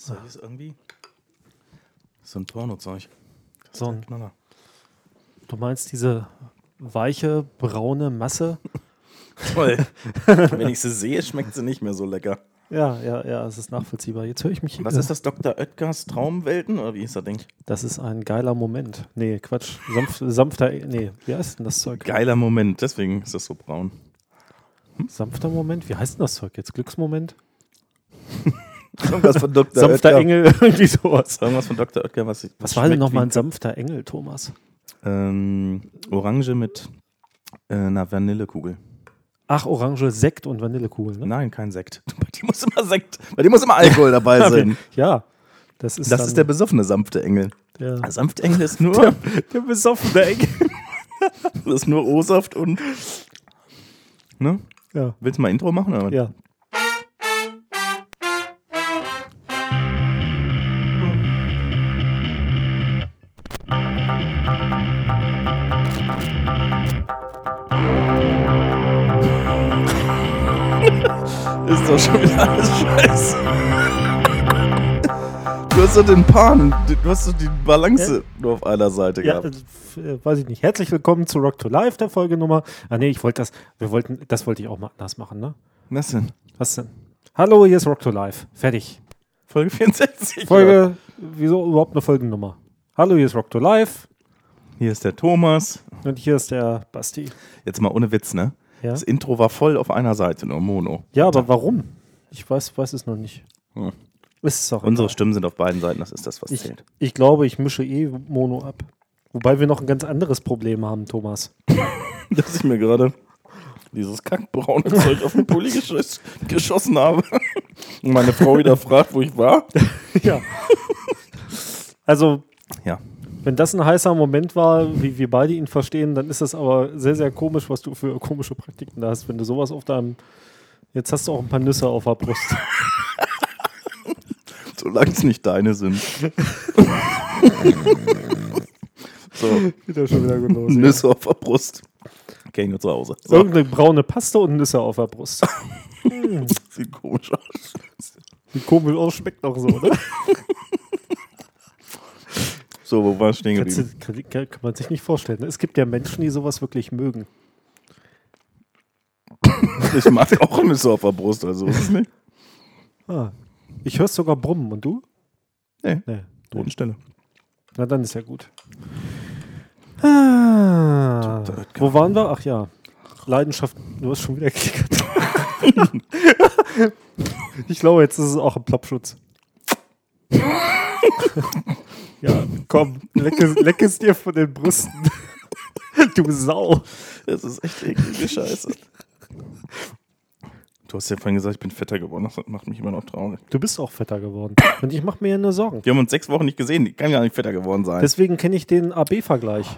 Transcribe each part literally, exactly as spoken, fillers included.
So, hier ist irgendwie so ein Pornozeug. Das So ist ein ein Knaller. Du meinst diese weiche, braune Masse? Toll. Wenn ich sie sehe, schmeckt sie nicht mehr so lecker. Ja, ja, ja, es ist nachvollziehbar. Jetzt höre ich mich. Was ist das, Doktor Oetkers Traumwelten? Oder wie ist das Ding? Das ist ein geiler Moment. Nee, Quatsch. Sanft, sanfter. Nee, wie heißt denn das Zeug? Geiler Moment, deswegen ist das so braun. Sanfter Moment? Wie heißt denn das Zeug jetzt? Glücksmoment? Irgendwas von Doktor Sanfter Oetker. Engel, irgendwie sowas. Irgendwas von Doktor Oetker, was ich. Was war denn nochmal ein sanfter Engel, Thomas? Ähm, Orange mit äh, einer Vanillekugel. Ach, Orange, Sekt und Vanillekugel, ne? Nein, kein Sekt. Bei dir muss immer Sekt, bei dir muss immer Alkohol dabei sein. Ja, das ist Das dann ist der besoffene sanfte Engel. der, Der sanfte Engel ist nur, der, der besoffene Engel. das ist nur O-Saft und. Ne? Ja, Willst du mal Intro machen? Oder? ja. Ist doch schon wieder alles scheiße. Du hast doch den Pan, du hast doch die Balance Ja. nur auf einer Seite Ja, gehabt. äh, weiß ich nicht. Herzlich willkommen zu Rock to Life, der Folgenummer. Ah nee, ich wollte das, wir wollten, das wollte ich auch mal anders machen, ne? Was denn? Was denn? Hallo, hier ist Rock to Life. Fertig. Folge vierundsechzig. Folge, wieso überhaupt eine Folgennummer? Hallo, hier ist Rock to Life Hier ist der Thomas. und hier ist der Basti. Jetzt mal ohne Witz, ne? Ja, Das Intro war voll auf einer Seite, nur Mono. ja, aber warum? Ich weiß, weiß es noch nicht. Hm. Ist es auch Unsere egal. Stimmen sind auf beiden Seiten, das ist das, was Ich, zählt. ich glaube, ich mische eh Mono ab. Wobei wir noch ein ganz anderes Problem haben, Thomas. Dass ich mir gerade dieses kackbraune Zeug auf den Pulli geschoss, geschossen habe. Und meine Frau wieder fragt, wo ich war. Ja. Also, Ja. wenn das ein heißer Moment war, wie wir beide ihn verstehen, dann ist das aber sehr, sehr komisch, was du für komische Praktiken da hast, wenn du sowas auf deinem. Jetzt hast du auch ein paar Nüsse auf der Brust. Solange es nicht deine sind. So, Wieder schon wieder gut los. Nüsse auf der Brust. Okay, nur zu Hause. So. Irgendeine braune Paste und Nüsse auf der Brust. Sieht komisch aus. Sieht komisch aus, schmeckt auch so, oder? So, wo war es stehen Kannst geblieben? du, kann, kann man sich nicht vorstellen. Es gibt ja Menschen, die sowas wirklich mögen. Ich mag auch Nüsse auf der Brust, also ist es nicht. Ah. Ich höre sogar brummen. Und du? Nee, Nee. Totenstelle. Na, dann ist ja gut. Ah, wo waren wir? Ach ja. Leidenschaft. Du hast schon wieder geklickert. Ich glaube, jetzt ist es auch ein Ploppschutz. Ja, komm. Leck es, leck es dir von den Brüsten. Du Sau. Das ist echt eklige Scheiße. Du hast ja vorhin gesagt, ich bin fetter geworden. Das macht mich immer noch traurig. Du bist auch fetter geworden. Und ich mache mir ja nur Sorgen. Wir haben uns sechs Wochen nicht gesehen. Die kann gar nicht fetter geworden sein. Deswegen kenne ich den A B-Vergleich.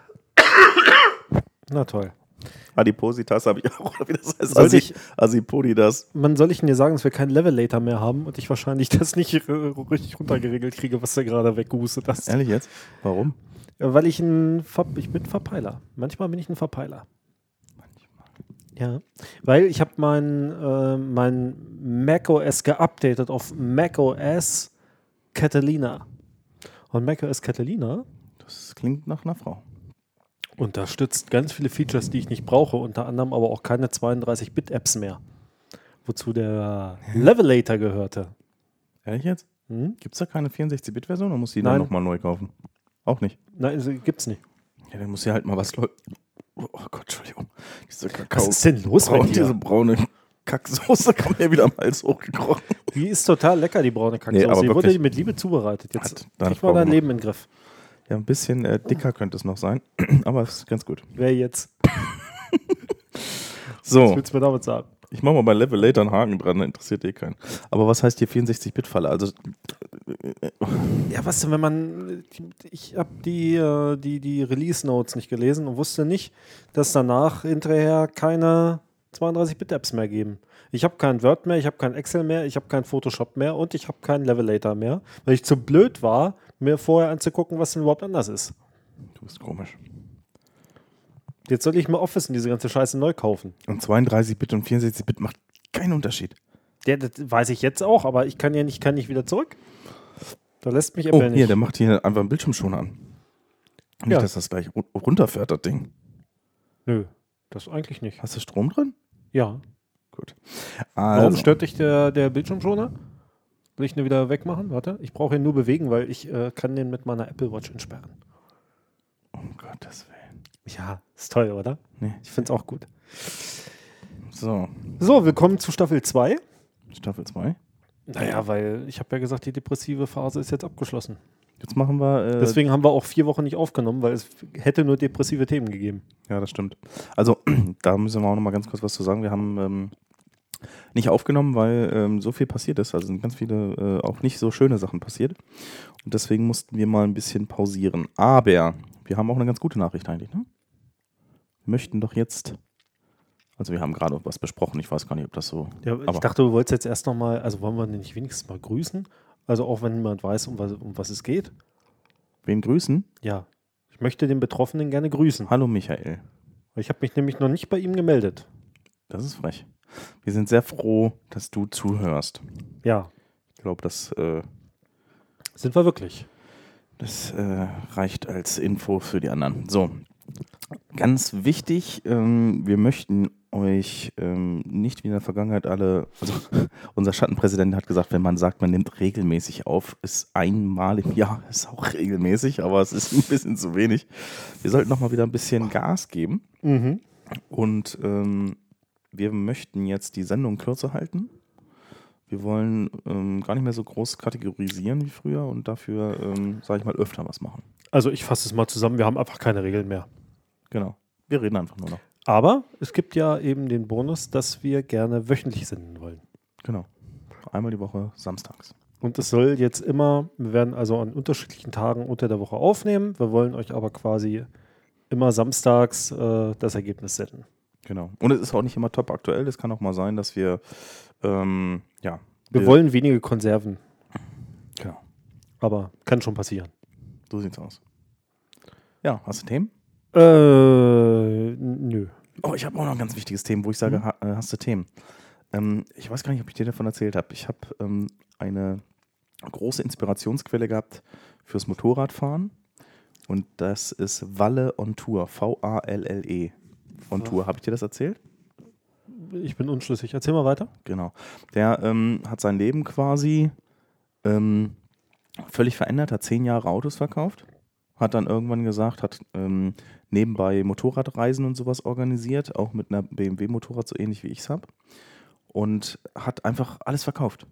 Na toll. Adipositas habe ich auch. Oder wie das heißt. Sollte Asi, ich- Asipodidas. Man soll ich denn dir sagen, dass wir keinen Levelator mehr haben und ich wahrscheinlich das nicht äh, richtig runtergeregelt kriege, was du gerade weggehustet hast. Ehrlich jetzt? Warum? Ja, weil ich ein Ver ich bin Verpeiler. Manchmal bin ich ein Verpeiler. Ja, weil ich habe mein, äh, mein macOS geupdatet auf macOS Catalina. Und macOS Catalina Das klingt nach einer Frau. unterstützt ganz viele Features, die ich nicht brauche, unter anderem aber auch keine zweiunddreißig-Bit-Apps mehr. Wozu der Levelator gehörte. Ehrlich jetzt? Hm? Gibt es da keine vierundsechzig-Bit-Version oder muss die Nein. dann nochmal neu kaufen? Auch nicht. Nein, also, gibt's nicht. Ja, dann muss ja halt mal was. Leu- Oh Gott, Entschuldigung. Diese Kakao. Was ist denn los Braun, mit dir? diese braune Kacksoße kam mir wieder am Hals hochgekrochen. Die ist total lecker, die braune Nee, Kacksauce. aber die wurde wirklich. mit Liebe zubereitet. Jetzt Hat deine kriegt man Frau dein gemacht. Leben in den Griff. Ja, ein bisschen äh, dicker könnte es noch sein. Aber es ist ganz gut. Wer jetzt? Was So, willst du mir damit sagen? ich mache mal bei Levelator einen Haken dran, da interessiert eh keinen. Aber was heißt hier vierundsechzig-Bit-Falle? Also, Ja, was denn, wenn man. Ich habe die, äh, die, die Release-Notes nicht gelesen und wusste nicht, dass danach hinterher keine zweiunddreißig-Bit-Apps mehr geben. Ich habe kein Word mehr, ich habe kein Excel mehr, ich habe kein Photoshop mehr und ich habe keinen Levelator mehr, weil ich zu blöd war, mir vorher anzugucken, was denn überhaupt anders ist. du bist komisch. Jetzt soll ich mir Office und diese ganze Scheiße neu kaufen. Und zweiunddreißig-Bit und vierundsechzig-Bit macht keinen Unterschied. Ja, das weiß ich jetzt auch, aber ich kann ja nicht, kann nicht wieder zurück. Da lässt mich Oh, Apple nicht. hier, der macht hier einfach einen Bildschirmschoner an. Nicht, Ja. dass das gleich ru- runterfährt, das Ding. Nö, das eigentlich nicht. Hast du Strom drin? Ja. Gut. Warum Also, stört dich der, der Bildschirmschoner? Will ich ihn wieder wegmachen? Warte, ich brauche ihn nur bewegen, weil ich äh, kann den mit meiner Apple Watch entsperren. um Gottes Willen. Ja, ist toll, oder? Nee. Ich finde es auch gut. So, So, willkommen zu Staffel zwei. Staffel zwei. Naja, weil ich habe ja gesagt, die depressive Phase ist jetzt abgeschlossen. Jetzt machen wir. Äh, Deswegen haben wir auch vier Wochen nicht aufgenommen, weil es hätte nur depressive Themen gegeben. Ja, das stimmt. Also, da müssen wir auch noch mal ganz kurz was zu sagen. Wir haben ähm, nicht aufgenommen, weil ähm, so viel passiert ist. Also sind ganz viele äh, auch nicht so schöne Sachen passiert. Und deswegen mussten wir mal ein bisschen pausieren. Aber wir haben auch eine ganz gute Nachricht eigentlich, ne? Wir möchten doch jetzt. Also, wir haben gerade was besprochen. Ich weiß gar nicht, ob das so. Ja, ich aber dachte, du wolltest jetzt erst nochmal, also wollen wir den nicht wenigstens mal grüßen? Also auch wenn niemand weiß, um was, um was es geht. wen grüßen? Ja, ich möchte den Betroffenen gerne grüßen. Hallo, Michael. Ich habe mich nämlich noch nicht bei ihm gemeldet. Das ist frech. Wir sind sehr froh, dass du zuhörst. Ja, Ich glaube, das, äh, sind wir wirklich. das äh, reicht als Info für die anderen. So, ganz wichtig, ähm, wir möchten euch ähm, nicht wie in der Vergangenheit alle, also unser Schattenpräsident hat gesagt, wenn man sagt, man nimmt regelmäßig auf, ist einmal im Jahr, ist auch regelmäßig, aber es ist ein bisschen zu wenig. Wir sollten noch mal wieder ein bisschen Gas geben Mhm. und ähm, wir möchten jetzt die Sendung kürzer halten. Wir wollen ähm, gar nicht mehr so groß kategorisieren wie früher und dafür, ähm, sage ich mal, öfter was machen. Also ich fasse es mal zusammen, wir haben einfach keine Regeln mehr. Genau. Wir reden einfach nur noch. Aber es gibt ja eben den Bonus, dass wir gerne wöchentlich senden wollen. Genau. Einmal die Woche samstags. Und es soll jetzt immer, wir werden also an unterschiedlichen Tagen unter der Woche aufnehmen. Wir wollen euch aber quasi immer samstags äh, das Ergebnis senden. Genau. Und es ist auch nicht immer top aktuell. Es kann auch mal sein, dass wir, ähm, ja. Wir wollen wenige Konserven, Genau. aber kann schon passieren. So sieht's aus. Ja, hast du Themen? Äh, nö. Oh, ich habe auch noch ein ganz wichtiges Thema, wo ich sage, Mhm. ha, äh, hast du Themen? Ähm, ich weiß gar nicht, ob ich dir davon erzählt habe. Ich habe ähm, eine große Inspirationsquelle gehabt fürs Motorradfahren. Und das ist Valle on Tour. V A L L E. On Ja. Tour. Habe ich dir das erzählt? Ich bin unschlüssig. Erzähl mal weiter. Genau. Der ähm, hat sein Leben quasi ähm, völlig verändert, hat zehn Jahre Autos verkauft, hat dann irgendwann gesagt, hat ähm, nebenbei Motorradreisen und sowas organisiert, auch mit einer B M W-Motorrad, so ähnlich wie ich es habe, und hat einfach alles verkauft.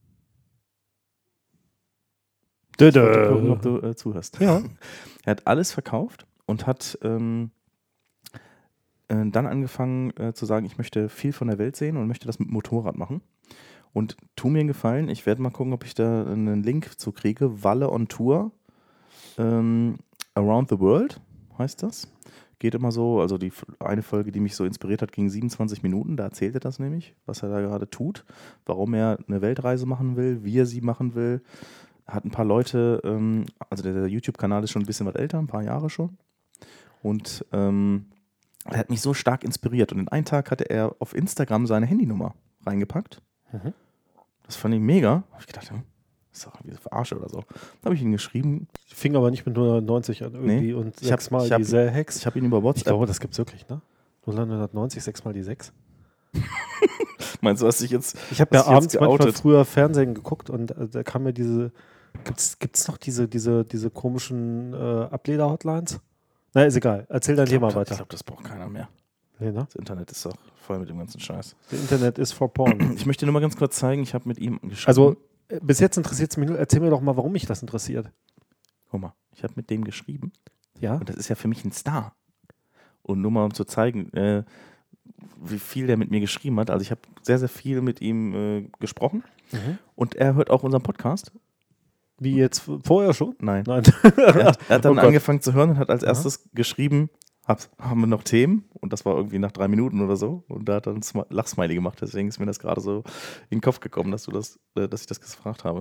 Ich wollte gucken, ob du äh, zuhörst. Ja. Er hat alles verkauft und hat ähm, äh, dann angefangen äh, zu sagen, ich möchte viel von der Welt sehen und möchte das mit Motorrad machen. Und tu mir einen Gefallen, ich werde mal gucken, ob ich da einen Link zu kriege. Valle on Tour, ähm, Around the World heißt das. Geht immer so, also die eine Folge, die mich so inspiriert hat, ging siebenundzwanzig Minuten. Da erzählt er das nämlich, was er da gerade tut, warum er eine Weltreise machen will, wie er sie machen will. Hat ein paar Leute, ähm, also der, der YouTube-Kanal ist schon ein bisschen was älter, ein paar Jahre schon. Und ähm, er hat mich so stark inspiriert. Und in einem Tag hatte er auf Instagram seine Handynummer reingepackt. Mhm. Das fand ich mega. Habe ich gedacht, ja, das ist doch irgendwie Verarsche oder so. Dann habe ich ihn geschrieben. Fing aber nicht mit hundertneunzig an irgendwie Nee. und Ich hab- sechsmal ich hab- diese Hex. Ich habe ihn über Ich WhatsApp. glaube, das gibt es wirklich, ne? hundertneunzig, sechsmal die sechs. Meinst du, hast dich jetzt. Ich habe ja Hast du jetzt abends manchmal geoutet? früher Fernsehen geguckt und äh, da kam mir diese, gibt's, gibt's noch diese, diese, diese komischen äh, Ableder-Hotlines? Na, ist egal. Erzähl dein Thema Ich weiter. glaube, das braucht keiner mehr. Nee, ne? Das Internet ist doch voll mit dem ganzen Scheiß. Das Internet ist for porn. Ich möchte nur mal ganz kurz zeigen, ich habe mit ihm geschrieben. Also, äh, bis jetzt interessiert es mich nur. Erzähl mir doch mal, warum mich das interessiert. Guck mal, ich habe mit dem geschrieben. Ja? Und das ist ja für mich ein Star. Und nur mal um zu zeigen, äh, wie viel der mit mir geschrieben hat. Also ich habe sehr, sehr viel mit ihm äh, gesprochen. Mhm. Und er hört auch unseren Podcast. Wie jetzt f- vorher schon? Nein. Nein. Er hat, er hat dann Oh Gott. angefangen zu hören und hat als Aha. erstes geschrieben, hab, haben wir noch Themen? Und das war irgendwie nach drei Minuten oder so. Und da hat er ein Smi- Lachsmiley gemacht. Deswegen ist mir das gerade so in den Kopf gekommen, dass du das, äh, dass ich das gefragt habe.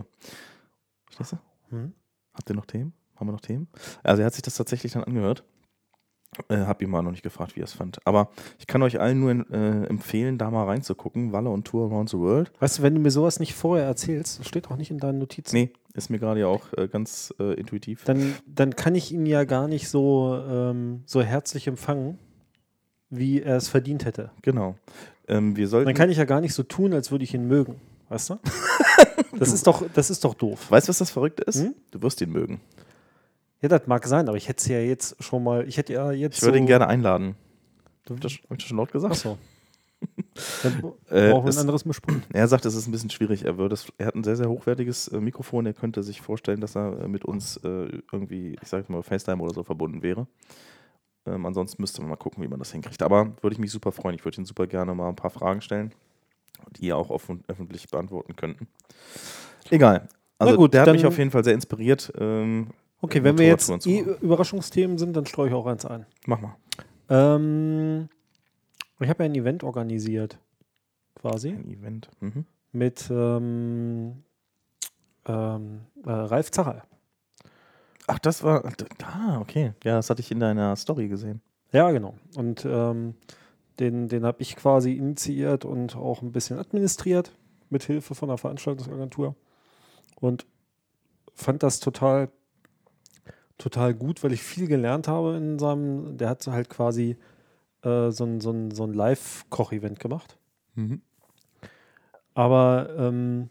Verstehst du? Hm? Habt ihr noch Themen? Haben wir noch Themen? Also er hat sich das tatsächlich dann angehört. Äh, hab ihn mal noch nicht gefragt, wie er es fand. Aber ich kann euch allen nur äh, empfehlen, da mal reinzugucken. Walle und Tour Around the World. Weißt du, wenn du mir sowas nicht vorher erzählst, das steht auch nicht in deinen Notizen. Nee, ist mir gerade ja auch äh, ganz äh, intuitiv. Dann, dann kann ich ihn ja gar nicht so, ähm, so herzlich empfangen, wie er es verdient hätte. Genau. Ähm, wir sollten Dann kann ich ja gar nicht so tun, als würde ich ihn mögen. Weißt du? Das, ist, doch, das ist doch doof. Weißt du, was das Verrückte ist? Hm? Du wirst ihn mögen. Ja, das mag sein, aber ich hätte es ja jetzt schon mal. Ich hätte ja jetzt. Ich würde so, ihn gerne einladen. Du, Hab ich das, hab ich das schon laut gesagt? Achso. Dann Äh, brauchen wir es- ein anderes Mischpult. Er sagt, es ist ein bisschen schwierig. Er, würde es, er hat ein sehr, sehr hochwertiges äh, Mikrofon. Er könnte sich vorstellen, dass er äh, mit uns äh, irgendwie, ich sag mal, FaceTime oder so verbunden wäre. Ähm, ansonsten müsste man mal gucken, wie man das hinkriegt. Aber würde ich mich super freuen. Ich würde ihn super gerne mal ein paar Fragen stellen, die ihr auch offen, öffentlich beantworten könnten. Egal. Also Na gut, der hat dann- mich auf jeden Fall sehr inspiriert. Ähm, Okay, wenn wir jetzt Motorradtouren zu eh Überraschungsthemen sind, dann streue ich auch eins ein. Mach mal. Ähm, ich habe ja ein Event organisiert, quasi, Ein Event. Mhm. mit ähm, ähm, äh, Ralf Zacherl. Ach, das war. Ah, okay. Ja, das hatte ich in deiner Story gesehen. Ja, genau. Und ähm, den, den habe ich quasi initiiert und auch ein bisschen administriert, mit Hilfe von der Veranstaltungsagentur. Und fand das total, total gut, weil ich viel gelernt habe in seinem. Der hat so halt quasi äh, so ein, so ein, so ein Live-Koch-Event gemacht. Mhm. Aber ähm,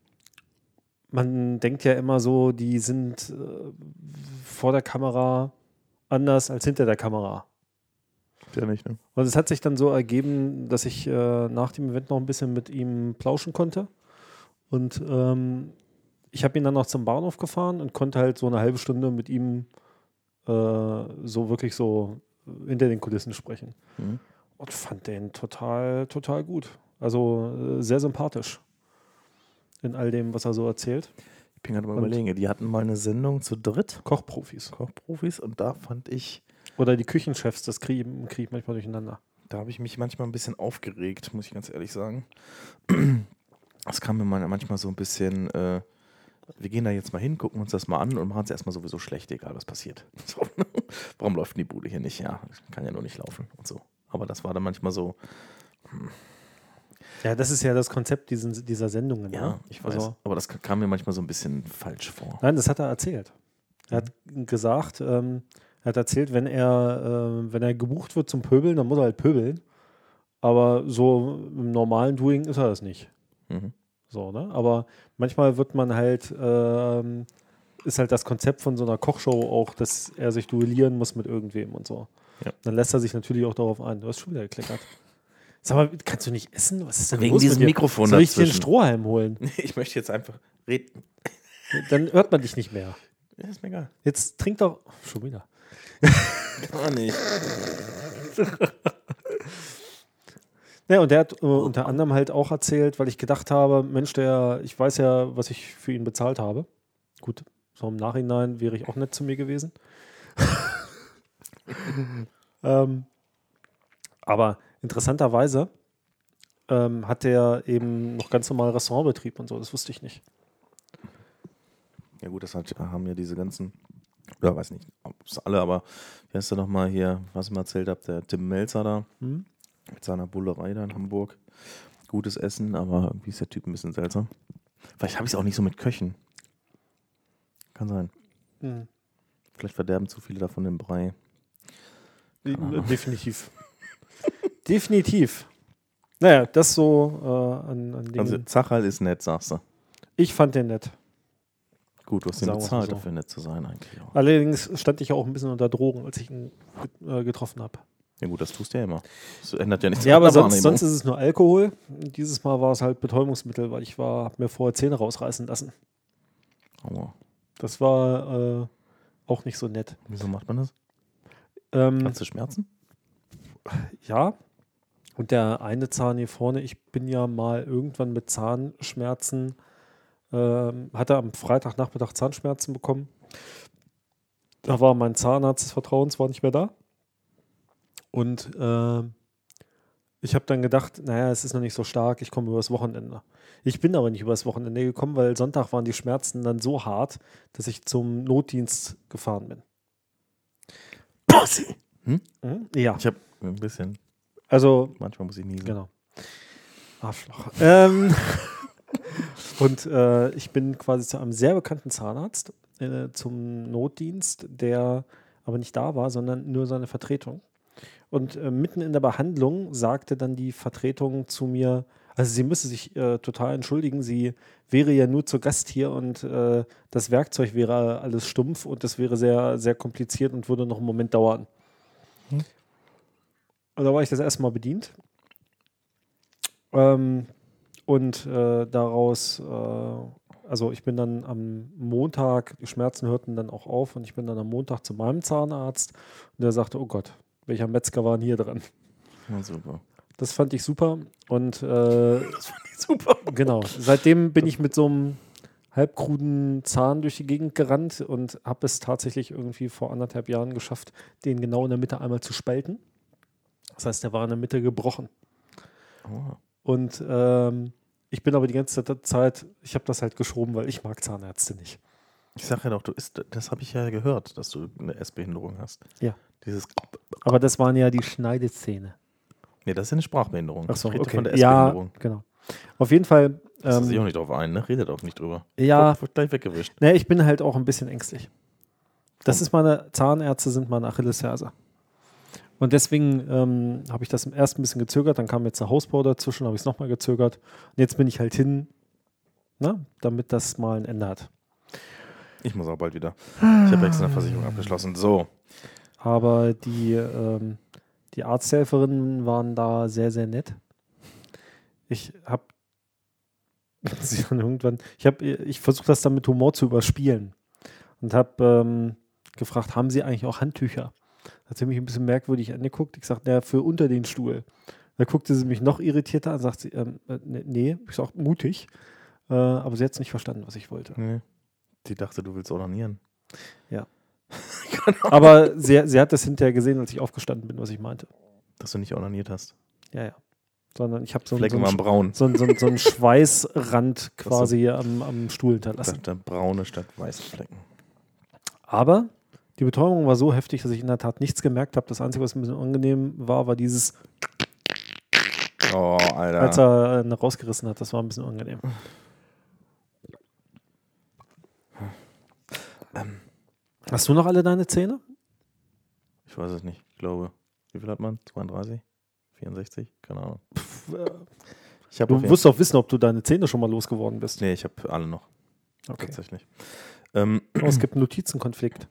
man denkt ja immer so, die sind äh, vor der Kamera anders als hinter der Kamera. Ja, nicht, ne? Und es hat sich dann so ergeben, dass ich äh, nach dem Event noch ein bisschen mit ihm plauschen konnte. Und ähm, ich habe ihn dann noch zum Bahnhof gefahren und konnte halt so eine halbe Stunde mit ihm äh, so wirklich so hinter den Kulissen sprechen. Mhm. Und fand den total, total gut. Also äh, sehr sympathisch in all dem, was er so erzählt. Ich bin gerade mal Und- überlegen, die hatten mal eine Sendung zu dritt, Kochprofis. Kochprofis, und da fand ich, Oder die Küchenchefs, das kriege krieg ich manchmal durcheinander. da habe ich mich manchmal ein bisschen aufgeregt, muss ich ganz ehrlich sagen. Das kam mir mal- manchmal so ein bisschen, äh, wir gehen da jetzt mal hin, gucken uns das mal an und machen es erstmal sowieso schlecht, egal was passiert. So. Warum läuft denn die Bude hier nicht? Ja, kann ja nur nicht laufen und so. Aber das war dann manchmal so, Ja, das ist ja das Konzept diesen, dieser Sendungen. ja, ne? ich weiß, Also, aber das kam mir manchmal so ein bisschen falsch vor. nein, das hat er erzählt. Er hat gesagt, ähm, er hat erzählt, wenn er, äh, wenn er gebucht wird zum Pöbeln, dann muss er halt pöbeln. Aber so im normalen Doing ist er das nicht. Mhm. So, ne? Aber manchmal wird man halt, ähm, ist halt das Konzept von so einer Kochshow auch, dass er sich duellieren muss mit irgendwem und so. Ja. Dann lässt er sich natürlich auch darauf ein. Du hast schon wieder gekleckert. Sag mal, kannst du nicht essen? Was ist denn Wegen los diesem mit dir? Mikrofon Soll ich dir einen dazwischen. Strohhalm holen? Ich möchte jetzt einfach reden. Dann hört man dich nicht mehr. Ja, ist mir egal. Jetzt trink doch. Schon wieder. Gar nicht. Ja, und der hat äh, unter anderem halt auch erzählt, weil ich gedacht habe, Mensch, der, ich weiß ja, was ich für ihn bezahlt habe. Gut, so im Nachhinein wäre ich auch nett zu mir gewesen. ähm, aber interessanterweise ähm, hat der eben noch ganz normal Restaurantbetrieb und so, das wusste ich nicht. Ja gut, das hat, haben ja diese ganzen, oder weiß nicht, ob es alle, aber wie heißt der nochmal hier, was ich mal erzählt habe, der Tim Melzer da, Hm? mit seiner Bullerei da in Hamburg. Gutes Essen, aber irgendwie ist der Typ ein bisschen seltsam. Vielleicht habe ich es auch nicht so mit Köchen. Kann sein. Hm. Vielleicht verderben zu viele davon den Brei. Äh, Definitiv. Definitiv. Naja, das so äh, an, an Dingen. Also Zacherl ist nett, sagst du. Ich fand den nett. Gut, du hast ihn Sagen wir's mal bezahlt, so. dafür nett zu sein eigentlich auch. Allerdings stand ich ja auch ein bisschen unter Drogen, als ich ihn get- äh, getroffen habe. Ja gut, das tust du ja immer. Das ändert ja nichts Ja, an aber der sonst, Wahrnehmung. sonst ist es nur Alkohol. Dieses Mal war es halt Betäubungsmittel, weil ich war, hab mir vorher Zähne rausreißen lassen. Aua. Das war äh, auch nicht so nett. Wieso macht man das? Ähm, Hast du Schmerzen? ja. Und der eine Zahn hier vorne, ich bin ja mal irgendwann mit Zahnschmerzen, ähm, hatte am Freitagnachmittag Zahnschmerzen bekommen. Da war mein Zahnarzt des Vertrauens war nicht mehr da. Und äh, ich habe dann gedacht, naja, es ist noch nicht so stark, ich komme übers Wochenende. Ich bin aber nicht übers Wochenende gekommen, weil Sonntag waren die Schmerzen dann so hart, dass ich zum Notdienst gefahren bin. Pussy! Hm? Mhm. Ja. Ich habe ein bisschen. Also. Manchmal muss ich niesen. Genau. Arschloch. ähm, und äh, ich bin quasi zu einem sehr bekannten Zahnarzt äh, zum Notdienst, der aber nicht da war, sondern nur seine Vertretung. Und äh, mitten in der Behandlung sagte dann die Vertretung zu mir, also sie müsse sich äh, total entschuldigen, sie wäre ja nur zu Gast hier und äh, das Werkzeug wäre alles stumpf und das wäre sehr, sehr kompliziert und würde noch einen Moment dauern. Hm. Und da war ich das erste Mal bedient. Ähm, und äh, daraus, äh, also ich bin dann am Montag, die Schmerzen hörten dann auch auf und ich bin dann am Montag zu meinem Zahnarzt und der sagte, oh Gott, welcher Metzger war denn hier dran? Ja, super. Das fand ich super und äh, Das fand ich super. genau, seitdem bin ich mit so einem halbkruden Zahn durch die Gegend gerannt und habe es tatsächlich irgendwie vor anderthalb Jahren geschafft, den genau in der Mitte einmal zu spalten. Das heißt, der war in der Mitte gebrochen. Oh. Und ähm, ich bin aber die ganze Zeit, ich habe das halt geschoben, weil ich mag Zahnärzte nicht. Ich sage ja doch, du isst, das habe ich ja gehört, dass du eine Essbehinderung hast. Ja. Dieses. Aber das waren ja die Schneidezähne. Nee, das ist ja eine Sprachbehinderung. Ach so, ich rede okay. von der Ja, Essbehinderung. genau. Auf jeden Fall. Das Ähm, ist sich auch nicht drauf ein, ne? Redet auch nicht drüber. Ja. Wird, wird gleich weggewischt. Ne, ich bin halt auch ein bisschen ängstlich. Das Warum? ist meine, Zahnärzte sind meine Achillesferse. Und deswegen ähm, habe ich das im ersten ein bisschen gezögert, dann kam jetzt der Hausbau dazwischen, habe ich es nochmal gezögert. Und jetzt bin ich halt hin, ne, damit das mal ein Ende hat. Ich muss auch bald wieder. Ich habe extra eine Versicherung abgeschlossen. So. Aber die, ähm, die Arzthelferinnen waren da sehr, sehr nett. Ich habe sie dann irgendwann, ich habe, ich versuche das dann mit Humor zu überspielen und habe ähm, gefragt, haben Sie eigentlich auch Handtücher? Da hat sie mich ein bisschen merkwürdig angeguckt. Ich sagte, ja, für unter den Stuhl. Da guckte sie mich noch irritierter an, sagt sie, ähm, äh, nee, ich sag mutig, äh, aber sie hat es nicht verstanden, was ich wollte. Nee. Die dachte, du willst onanieren. Ja. Genau. Aber sie, sie hat das hinterher gesehen, als ich aufgestanden bin, was ich meinte. Dass du nicht onaniert hast. Ja, ja. Sondern ich habe so, Flecken so, waren braun. so, so, so einen Schweißrand quasi am, am Stuhl hinterlassen. Der braune statt weiße Flecken. Aber die Betäubung war so heftig, dass ich in der Tat nichts gemerkt habe. Das Einzige, was ein bisschen unangenehm war, war dieses, Oh, Alter. als er äh, rausgerissen hat. Das war ein bisschen unangenehm. Ähm, Hast du noch alle deine Zähne? ich weiß es nicht. Ich glaube, wie viel hat man? zweiunddreißig? vierundsechzig? Keine Ahnung. Pff, äh, Ich hab du auf jeden- wirst doch wissen, ob du deine Zähne schon mal losgeworden bist. Nee, ich habe alle noch. Okay. Tatsächlich. Ähm, Oh, es gibt einen Notizenkonflikt.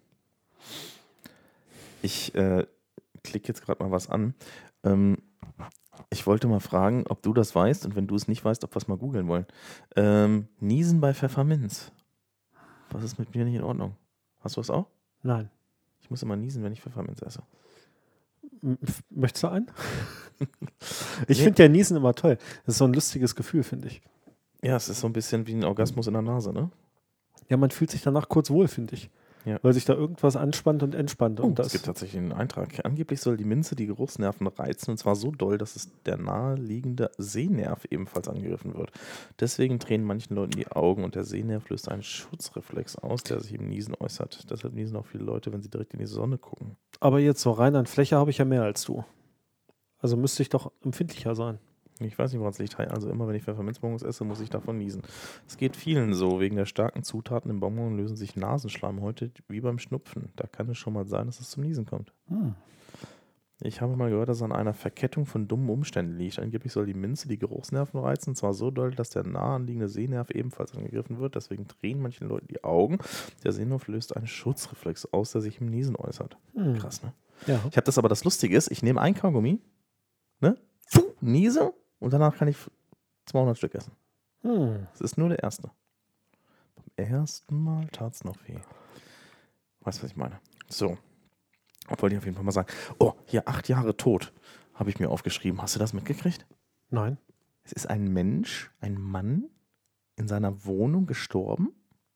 ich äh, klicke jetzt gerade mal was an. Ähm, ich wollte mal fragen, ob du das weißt und wenn du es nicht weißt, ob wir es mal googeln wollen. Ähm, Niesen bei Pfefferminz. Was ist mit mir nicht in Ordnung? Hast du das auch? Nein. Ich muss immer niesen, wenn ich Pfefferminz esse. M- f- Möchtest du einen? Ich Nee. finde ja Niesen immer toll. Das ist so ein lustiges Gefühl, finde ich. Ja, es ist so ein bisschen wie ein Orgasmus in der Nase, ne? Ja, man fühlt sich danach kurz wohl, finde ich. Ja. Weil sich da irgendwas anspannt und entspannt. Oh, und es das gibt tatsächlich einen Eintrag. Angeblich soll die Minze die Geruchsnerven reizen und zwar so doll, dass es der naheliegende Sehnerv ebenfalls angegriffen wird. Deswegen tränen manchen Leuten die Augen und der Sehnerv löst einen Schutzreflex aus, der sich im Niesen äußert. Deshalb niesen auch viele Leute, wenn sie direkt in die Sonne gucken. Aber jetzt so rein an Fläche habe ich ja mehr als du. Also müsste ich doch empfindlicher sein. Ich weiß nicht, woran es liegt. Also immer, wenn ich Pfefferminzbonbons esse, muss ich davon niesen. Es geht vielen so. Wegen der starken Zutaten im Bonbon lösen sich Nasenschleimhäute wie beim Schnupfen. Da kann es schon mal sein, dass es zum Niesen kommt. Hm. Ich habe mal gehört, dass es an einer Verkettung von dummen Umständen liegt. Angeblich soll die Minze die Geruchsnerven reizen, und zwar so doll, dass der nah anliegende Sehnerv ebenfalls angegriffen wird. Deswegen drehen manchen Leuten die Augen. Der Sehnerv löst einen Schutzreflex aus, der sich im Niesen äußert. Hm. Krass, ne? Ja. Ich habe das aber, das Lustige ist, ich nehme ein Kaugummi, ne? Puh, niese und danach kann ich zweihundert Stück essen. Hm. Das ist nur der erste. Beim ersten Mal tat es noch weh. Weißt du, was ich meine? So. Wollte ich auf jeden Fall mal sagen. Oh, hier acht Jahre tot habe ich mir aufgeschrieben. Hast du das mitgekriegt? Nein. Es ist ein Mensch, ein Mann in seiner Wohnung gestorben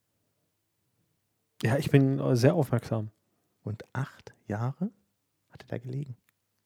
Ja, ich bin äh, sehr aufmerksam. und acht Jahre hat er da gelegen.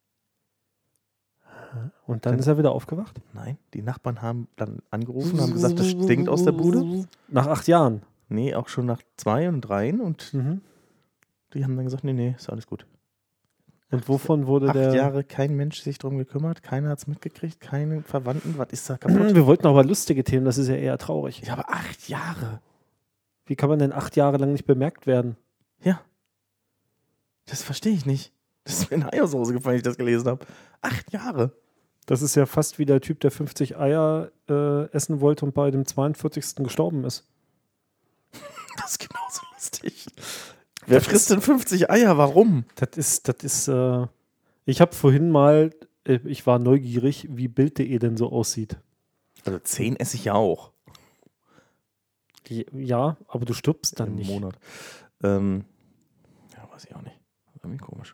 Und dann Dann- ist er wieder aufgewacht? Nein, die Nachbarn haben dann angerufen und haben gesagt, das stinkt aus der Bude. Nach acht Jahren. Nee, auch schon nach zwei und dreien und Mhm. die haben dann gesagt, nee, nee, ist alles gut. Und wovon wurde Acht der... Jahre kein Mensch sich drum gekümmert, keiner hat es mitgekriegt, keine Verwandten, was ist da kaputt? Wir wollten aber lustige Themen, das ist ja eher traurig. Ja, aber acht Jahre. Wie kann man denn acht Jahre lang nicht bemerkt werden? Ja. Das verstehe ich nicht. Das ist mir in die Eiersoße gefallen, als ich das gelesen habe. Acht Jahre. Das ist ja fast wie der Typ, der fünfzig Eier äh, essen wollte und bei dem zweiundvierzigsten gestorben ist. Das ist genauso lustig. Wer frisst denn fünfzig Eier? Warum? Das ist, das ist, äh, ich habe vorhin mal, äh, ich war neugierig, wie Bild punkt de denn so aussieht. Also zehn esse ich ja auch. Ja, aber du stirbst dann Im nicht. Monat. Ähm, ja, weiß ich auch nicht. Irgendwie komisch.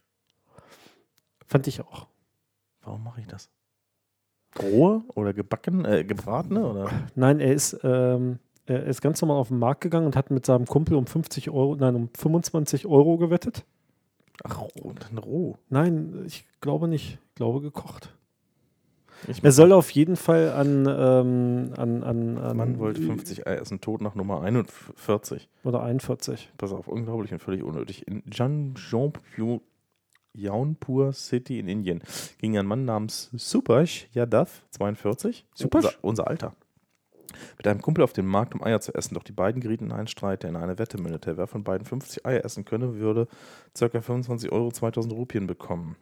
Fand ich auch. Warum mache ich das? Rohe oder gebacken, äh, gebratene? Oder? Nein, er ist, ähm, er ist ganz normal auf den Markt gegangen und hat mit seinem Kumpel um fünfzig Euro, nein, um fünfundzwanzig Euro gewettet. Ach, roh, dann roh. Nein, ich glaube nicht. Ich glaube gekocht. Ich Er soll auf jeden Fall an, ähm, an, an, an Mann wollte fünfzig Eier essen, tot nach Nummer einundvierzig. oder einundvierzig. Pass auf, unglaublich und völlig unnötig. In Janjampur Jaunpur City in Indien ging ein Mann namens Subhash Yadav, zweiundvierzig, Subhash? unser, unser Alter, mit einem Kumpel auf den Markt, um Eier zu essen. Doch die beiden gerieten in einen Streit, der in eine Wette mündete. Wer von beiden fünfzig Eier essen könne, würde ca. fünfundzwanzig Euro, zweitausend Rupien bekommen.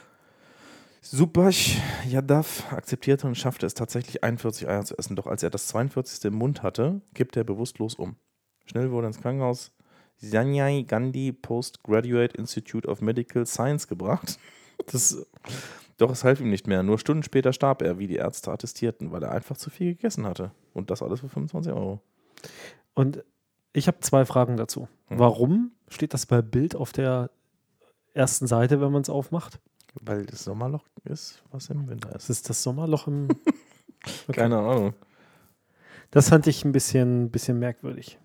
Subhash Yadav akzeptierte und schaffte es tatsächlich, einundvierzig Eier zu essen. Doch als er das zweiundvierzigste im Mund hatte, kippte er bewusstlos um. Schnell wurde er ins Krankenhaus Sanjay Gandhi Postgraduate Institute of Medical Science gebracht. Das, doch es half ihm nicht mehr. Nur Stunden später starb er, wie die Ärzte attestierten, weil er einfach zu viel gegessen hatte. Und das alles für fünfundzwanzig Euro. Und ich habe zwei Fragen dazu. Hm. Warum steht das bei Bild auf der ersten Seite, wenn man es aufmacht? Weil das Sommerloch ist, was im Winter ist. Das ist das Sommerloch im... Okay. Keine Ahnung. Das fand ich ein bisschen, bisschen merkwürdig.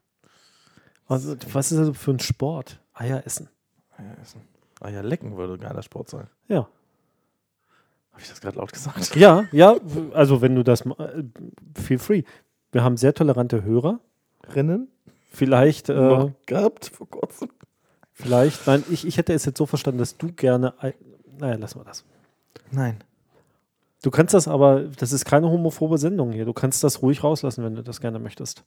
Also, was ist das für ein Sport? Eier essen. Eier essen. Eier lecken würde ein geiler Sport sein. Ja. Habe ich das gerade laut gesagt? Ja, ja, also wenn du das... Äh, feel free. Wir haben sehr tolerante Hörer. Rinnen? Vielleicht... Äh, Noch gehabt vor kurzem. Vielleicht, nein, ich, ich hätte es jetzt so verstanden, dass du gerne... Ei, naja, lassen wir das. Nein. Du kannst das aber... Das ist keine homophobe Sendung hier. Du kannst das ruhig rauslassen, wenn du das gerne möchtest.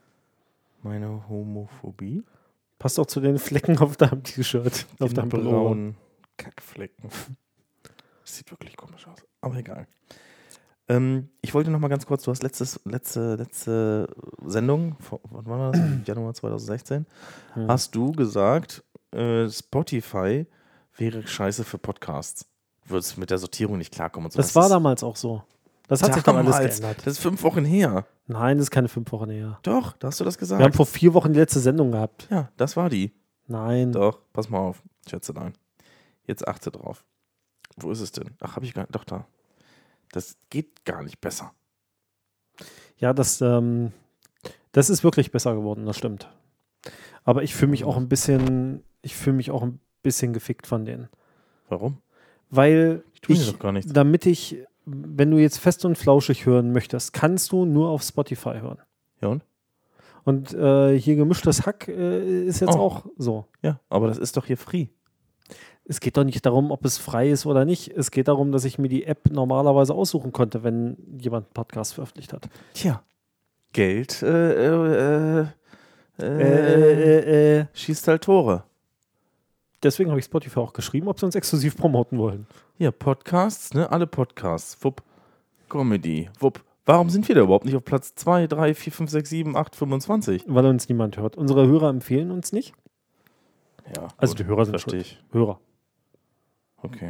Meine Homophobie? Passt auch zu den Flecken auf deinem T-Shirt. Auf deinem Pullover. braunen Kackflecken. Das sieht wirklich komisch aus. Aber egal. Ähm, ich wollte noch mal ganz kurz, du hast letztes, letzte, letzte Sendung, vor, wann war das? Januar zweitausendsechzehn, hm. hast du gesagt, äh, Spotify wäre scheiße für Podcasts. Würdest mit der Sortierung nicht klarkommen und so. Das, das war damals auch so. Das hat sich dann alles geändert. Das ist fünf Wochen her. Nein, das ist keine fünf Wochen her. Doch, da hast du das gesagt. Wir haben vor vier Wochen die letzte Sendung gehabt. Ja, das war die. Nein. Doch, pass mal auf, Schätzelein. Jetzt achte drauf. Wo ist es denn? Ach, habe ich gar nicht. Doch, da. Das geht gar nicht besser. Ja, das, ähm, das ist wirklich besser geworden, das stimmt. Aber ich fühle mich auch ein bisschen, ich fühle mich auch ein bisschen gefickt von denen. Warum? Weil ich, ich, doch gar nichts. damit ich, wenn du jetzt fest und flauschig hören möchtest, kannst du nur auf Spotify hören. Ja und? Und äh, hier gemischtes Hack äh, ist jetzt oh. auch so. Ja, aber das ist doch hier free. Es geht doch nicht darum, ob es frei ist oder nicht. Es geht darum, dass ich mir die App normalerweise aussuchen konnte, wenn jemand einen Podcast veröffentlicht hat. Tja, Geld äh, äh, äh, äh, äh, äh. schießt halt Tore. Deswegen habe ich Spotify auch geschrieben, ob sie uns exklusiv promoten wollen. Ja, Podcasts, ne? Alle Podcasts. Wupp. Comedy. Wupp. Warum sind wir da überhaupt nicht auf Platz zwei, drei, vier, fünf, sechs, sieben, acht, fünfundzwanzig? Weil uns niemand hört. Unsere Hörer empfehlen uns nicht. Ja, also gut, die Hörer sind verstehe ich. Hörer. Okay.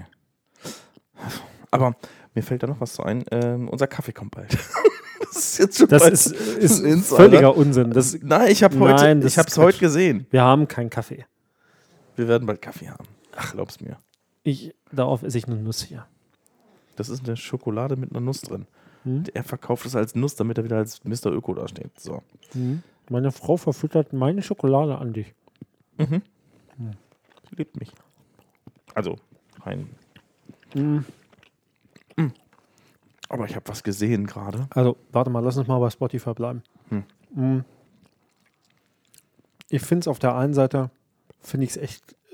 Aber mir fällt da noch was zu ein. Ähm, unser Kaffee kommt bald. Das ist jetzt schon Das bald ist, ist ein völliger Unsinn. Das, Nein, ich habe heute, nein, ich habe es heute gesehen. Wir haben keinen Kaffee. Wir werden bald Kaffee haben. Ach, glaub's mir. Ich, darauf esse ich eine Nuss hier. Das ist eine Schokolade mit einer Nuss drin. Hm? Er verkauft es als Nuss, damit er wieder als Mister Öko dasteht. So. Hm. Meine Frau verfüttert meine Schokolade an dich. Mhm. Hm. Sie liebt mich. Also, rein. Hm. Hm. Aber ich habe was gesehen gerade. Also, warte mal, lass uns mal bei Spotify bleiben. Hm. Hm. Ich finde es auf der einen Seite, finde ich es echt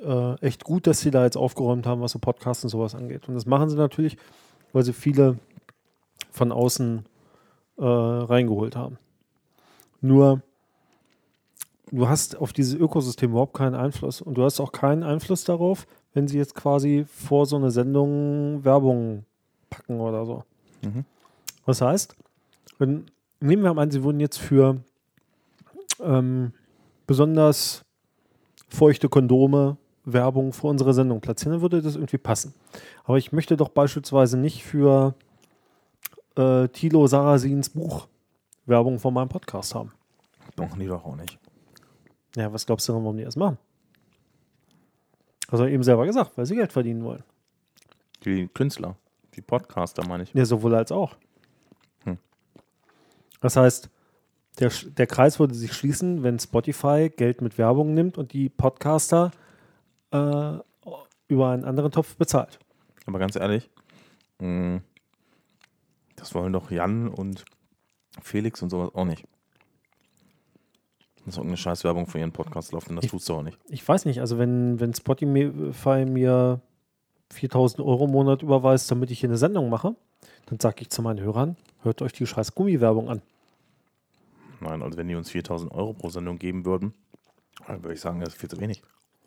äh, echt gut, dass sie da jetzt aufgeräumt haben, was so Podcasts und sowas angeht. Und das machen sie natürlich, weil sie viele von außen äh, reingeholt haben. Nur, du hast auf dieses Ökosystem überhaupt keinen Einfluss. Und du hast auch keinen Einfluss darauf, wenn sie jetzt quasi vor so eine Sendung Werbung packen oder so. Mhm. Was heißt, wenn, nehmen wir mal an, sie wurden jetzt für ähm, besonders feuchte Kondome Werbung für unsere Sendung platzieren, dann würde das irgendwie passen. Aber ich möchte doch beispielsweise nicht für äh, Thilo Sarrazins Buch Werbung von meinem Podcast haben. Brauchen die doch auch nicht. Ja, was glaubst du denn, warum die das machen? Hast du eben selber gesagt, weil sie Geld verdienen wollen. Die Künstler, die Podcaster, meine ich. Ja, sowohl als auch. Hm. Das heißt, der, der Kreis würde sich schließen, wenn Spotify Geld mit Werbung nimmt und die Podcaster äh, über einen anderen Topf bezahlt. Aber ganz ehrlich, mh, das wollen doch Jan und Felix und sowas auch nicht. Dass irgendeine Scheißwerbung für ihren Podcast läuft und das Ich- tust du auch nicht. Ich weiß nicht, also wenn, wenn Spotify mir viertausend Euro im Monat überweist, damit ich hier eine Sendung mache, dann sage ich zu meinen Hörern, hört euch die scheiß Gummiwerbung an. Nein, also wenn die uns viertausend Euro pro Sendung geben würden, dann würde ich sagen, das ist viel zu wenig.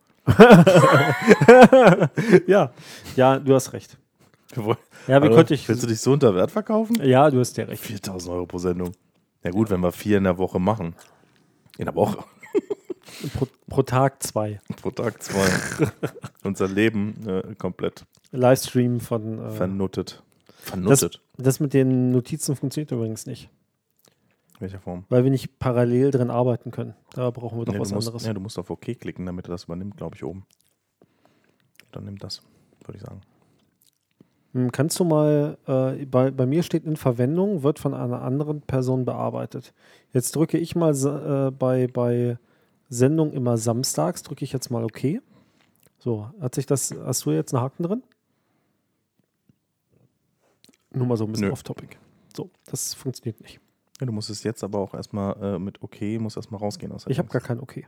Ja, ja, du hast recht. Jawohl. Ja, wie Hallo, konnte ich... Willst du dich so unter Wert verkaufen? Ja, du hast ja recht. viertausend Euro pro Sendung. Ja gut, wenn wir vier in der Woche machen. In der Woche. Pro, pro Tag zwei. Pro Tag zwei. Unser Leben äh, komplett Livestream von... Äh, vernuttet. das, Vernuttet. das mit den Notizen funktioniert übrigens nicht, In welcher Form? weil wir nicht parallel drin arbeiten können. Da brauchen wir doch Nee, was du musst, anderes. ja, du musst auf OK klicken, damit er das übernimmt, glaube ich, oben. Dann nimmt das, würde ich sagen. Hm, Kannst du mal, äh, bei, bei mir steht in Verwendung, wird von einer anderen Person bearbeitet. Jetzt drücke ich mal sa- äh, bei, bei Sendung immer samstags, drücke ich jetzt mal OK. So, hat sich das, hast du jetzt einen Haken drin? Nur mal so ein bisschen Nö. off-topic. So, das funktioniert nicht. Ja, du musst es jetzt aber auch erstmal äh, mit OK, musst erstmal rausgehen aus der Ich habe gar Dings. kein OK.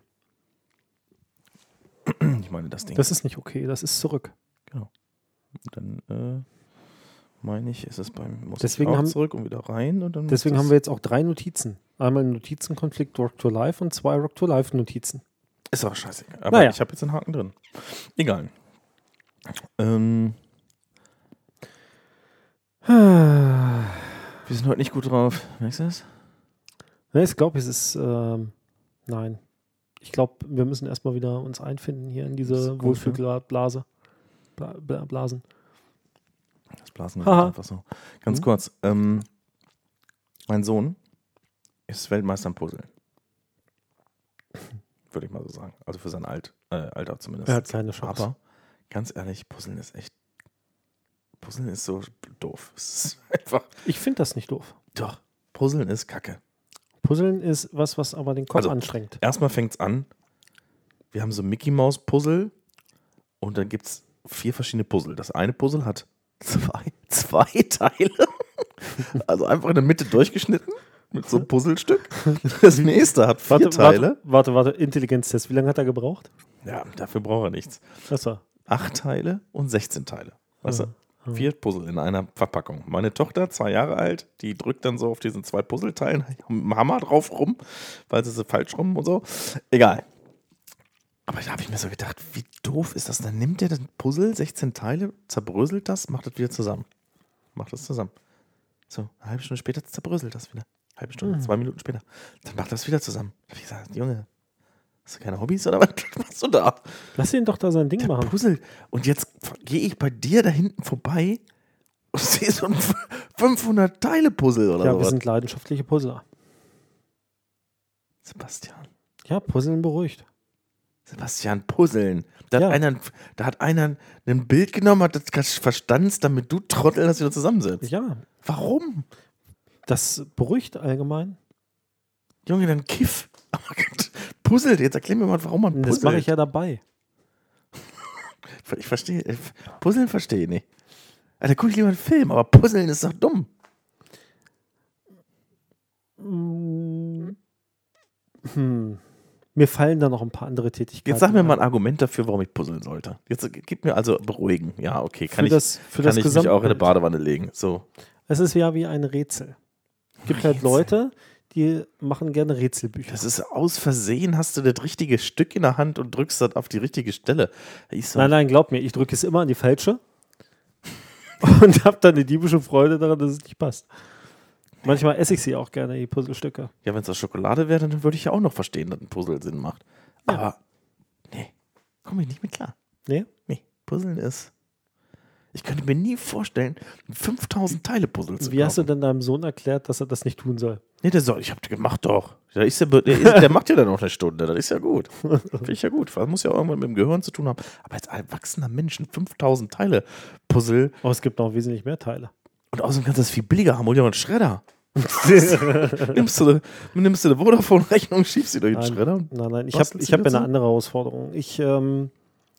Ich meine, das Ding. Das ist nicht okay, das ist zurück. Dann äh, meine ich, ist es beim muss Deswegen ich auch haben- zurück und wieder rein. Und dann Deswegen muss haben das, wir jetzt auch drei Notizen. Einmal einen Notizenkonflikt Rock to Life und zwei Rock to Life Notizen. Ist aber scheißegal. Aber Naja. ich habe jetzt einen Haken drin. Egal. Ähm, wir sind heute nicht gut drauf. Merkst du das? Ne, ich glaube, es ist, ähm, nein. Ich glaube, wir müssen erstmal wieder uns einfinden hier in Das ist diese komisch, Wohlfühlblase. Bla, Bla, Blasen. Das Blasen ist Haha. einfach so. Ganz Mhm. kurz. Ähm, mein Sohn ist Weltmeister im Puzzeln. Würde ich mal so sagen. Also für sein Alt, äh, Alter zumindest. Er hat keine Chance. Aber ganz ehrlich, Puzzeln ist echt. Puzzeln ist so doof. Es ist einfach. Ich finde das nicht doof. Doch. Puzzeln ist Kacke. Puzzeln ist was, was aber den Kopf Also, anstrengt. Erstmal fängt es an. Wir haben so Mickey Maus Puzzle und dann gibt es vier verschiedene Puzzle. Das eine Puzzle hat zwei, zwei Teile. Also einfach in der Mitte durchgeschnitten mit so einem Puzzlestück. Das nächste hat vier Warte, Teile. warte, warte, warte, Intelligenztest. Wie lange hat er gebraucht? Ja, dafür braucht er nichts. Achso. Acht Teile und sechzehn Teile. Weißt Mhm. du? Vier Puzzle in einer Verpackung. Meine Tochter, zwei Jahre alt, die drückt dann so auf diesen zwei Puzzleteilen mit dem Hammer drauf rum, weil sie sie falsch rum und so. Egal. Aber da habe ich mir so gedacht, wie doof ist das? Dann nimmt der das Puzzle, sechzehn Teile, zerbröselt das, macht das wieder zusammen. Macht das zusammen. So, eine halbe Stunde später zerbröselt das wieder. Halbe Stunde, Mhm. zwei Minuten später. Dann macht das wieder zusammen. Da habe ich gesagt, Junge, hast du keine Hobbys oder was machst du da? Lass ihn doch da sein Ding Der machen. Puzzle. Und jetzt gehe ich bei dir da hinten vorbei und sehe so ein fünfhundert Teile Puzzle oder Ja, wir sowas. sind leidenschaftliche Puzzler. Sebastian. Ja, Puzzeln beruhigt. Sebastian, Puzzeln. Da, Ja. hat einer, da hat einer ein Bild genommen, hat das verstanzt, damit du Trottel das wieder zusammensetzt. Ja, Warum? das beruhigt allgemein. Junge, dann kiff. Aber puzzelt. Jetzt erklär mir mal, warum man puzzelt. Das mache ich ja dabei. Ich verstehe. Puzzeln verstehe ich nicht. Alter, guck ich lieber einen Film, aber Puzzeln ist doch dumm. Mm. Hm. mir fallen da noch ein paar andere Tätigkeiten. Jetzt sag mir mal ein Argument dafür, warum ich puzzeln sollte. Jetzt gib mir also beruhigen. Ja, okay, kann für ich, das, für kann das ich mich auch in eine Gesamtbild. Badewanne legen. So. Es ist ja wie ein Rätsel. Es gibt halt Rätsel. Leute, die machen gerne Rätselbücher. Das ist aus Versehen, hast du das richtige Stück in der Hand und drückst das auf die richtige Stelle. Ich so, Nein, nein, glaub mir, ich drücke es immer an die falsche und habe dann eine diebische Freude daran, dass es nicht passt. Manchmal esse ich sie auch gerne, die Puzzlestücke. Ja, wenn es aus Schokolade wäre, dann würde ich ja auch noch verstehen, dass ein Puzzle Sinn macht. Ja. Aber, nee, komme ich nicht mit klar. Nee? Nee, Puzzeln ist... Ich könnte mir nie vorstellen, ein fünftausend Teile Puzzle zu Wie hast du kaufen. denn deinem Sohn erklärt, dass er das nicht tun soll? Nee, der soll, ich hab gemacht doch. Der, ist ja, der, ist, der macht ja dann noch eine Stunde, das ist ja gut. Finde ich ja gut. Das muss ja auch irgendwann mit dem Gehirn zu tun haben. Aber als erwachsener Mensch ein fünftausend Teile Puzzle Aber es gibt noch wesentlich mehr Teile. und außerdem kannst du das viel billiger haben, hol dir mal einen Schredder. nimmst du, nimmst du eine Vodafone-Rechnung, schiebst sie durch den Nein, Schredder. und nein, nein. Ich habe bastelst ich sie hab ja dazu? eine andere Herausforderung. Ich, ähm,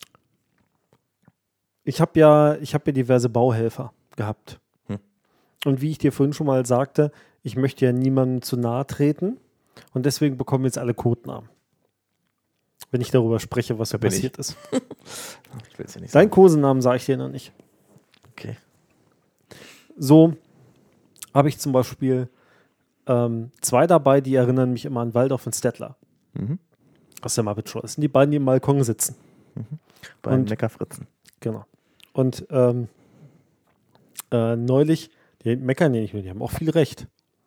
ich habe ja, ich hab ja diverse Bauhelfer gehabt. Hm. Und wie ich dir vorhin schon mal sagte, ich möchte ja niemandem zu nahe treten. Und deswegen bekommen jetzt alle Codenamen. Wenn ich darüber spreche, was da bin passiert ist. Ich will's ja nicht Deinen sagen. Kosenamen sage ich dir noch nicht. Okay. So habe ich zum Beispiel ähm, zwei dabei, die erinnern mich immer an Waldorf und Stettler Mhm. aus der Muppet Show. Das sind die beiden, die im Balkon sitzen. Bei Und- Meckerfritzen. Genau. Und ähm, äh, neulich, die meckern ja nicht mehr, die haben auch viel Recht.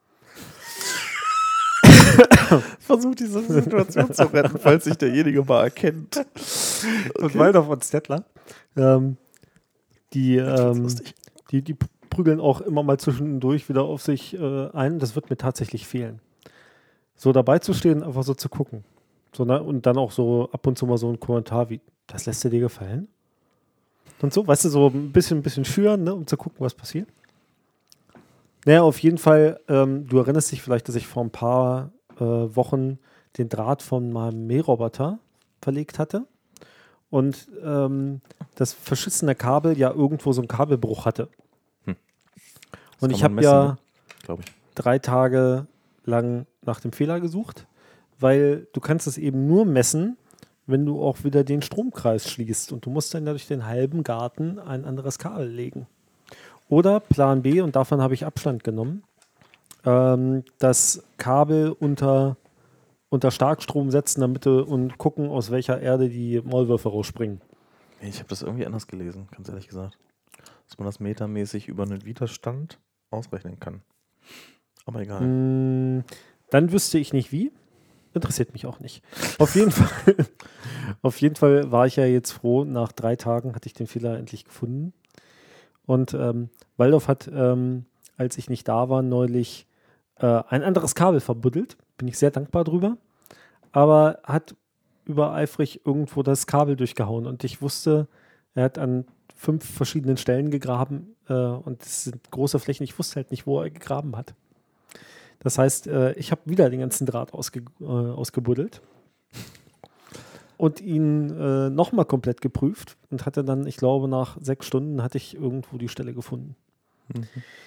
Versuch diese Situation zu retten, falls sich derjenige mal erkennt. Und Waldorf und Stettler, ähm, die, ähm, lustig. die, die prügeln auch immer mal zwischendurch wieder auf sich äh, ein. Das wird mir tatsächlich fehlen. So dabei zu stehen, einfach so zu gucken. So, ne? Und dann auch so ab und zu mal so ein Kommentar wie, das lässt dir dir gefallen? Und so, weißt du, so ein bisschen, ein bisschen schüren, ne, um zu gucken, was passiert. Naja, auf jeden Fall, ähm, du erinnerst dich vielleicht, dass ich vor ein paar äh, Wochen den Draht von meinem Mähroboter verlegt hatte und ähm, das verschissene Kabel ja irgendwo so einen Kabelbruch hatte. Hm. Und kann ich man habe messen, ja ne? Glaube ich. drei Tage lang nach dem Fehler gesucht, weil du kannst es eben nur messen, wenn du auch wieder den Stromkreis schließt und du musst dann ja durch den halben Garten ein anderes Kabel legen. Oder Plan B, und davon habe ich Abstand genommen, ähm, das Kabel unter, unter Starkstrom setzen in der Mitte und gucken, aus welcher Erde die Maulwürfe rausspringen. Nee, ich habe das irgendwie anders gelesen, ganz ehrlich gesagt. Dass man das metermäßig über einen Widerstand ausrechnen kann. Aber egal. Mm, dann wüsste ich nicht wie. Interessiert mich auch nicht. Auf jeden Fall, auf jeden Fall war ich ja jetzt froh, nach drei Tagen hatte ich den Fehler endlich gefunden. Und ähm, Waldorf hat, ähm, als ich nicht da war, neulich äh, ein anderes Kabel verbuddelt. Bin ich sehr dankbar drüber. Aber hat übereifrig irgendwo das Kabel durchgehauen. Und ich wusste, er hat an fünf verschiedenen Stellen gegraben. Äh, und es sind große Flächen. Ich wusste halt nicht, wo er gegraben hat. Das heißt, äh, ich habe wieder den ganzen Draht ausge, äh, ausgebuddelt und ihn äh, nochmal komplett geprüft und hatte dann, ich glaube, nach sechs Stunden hatte ich irgendwo die Stelle gefunden. Mhm.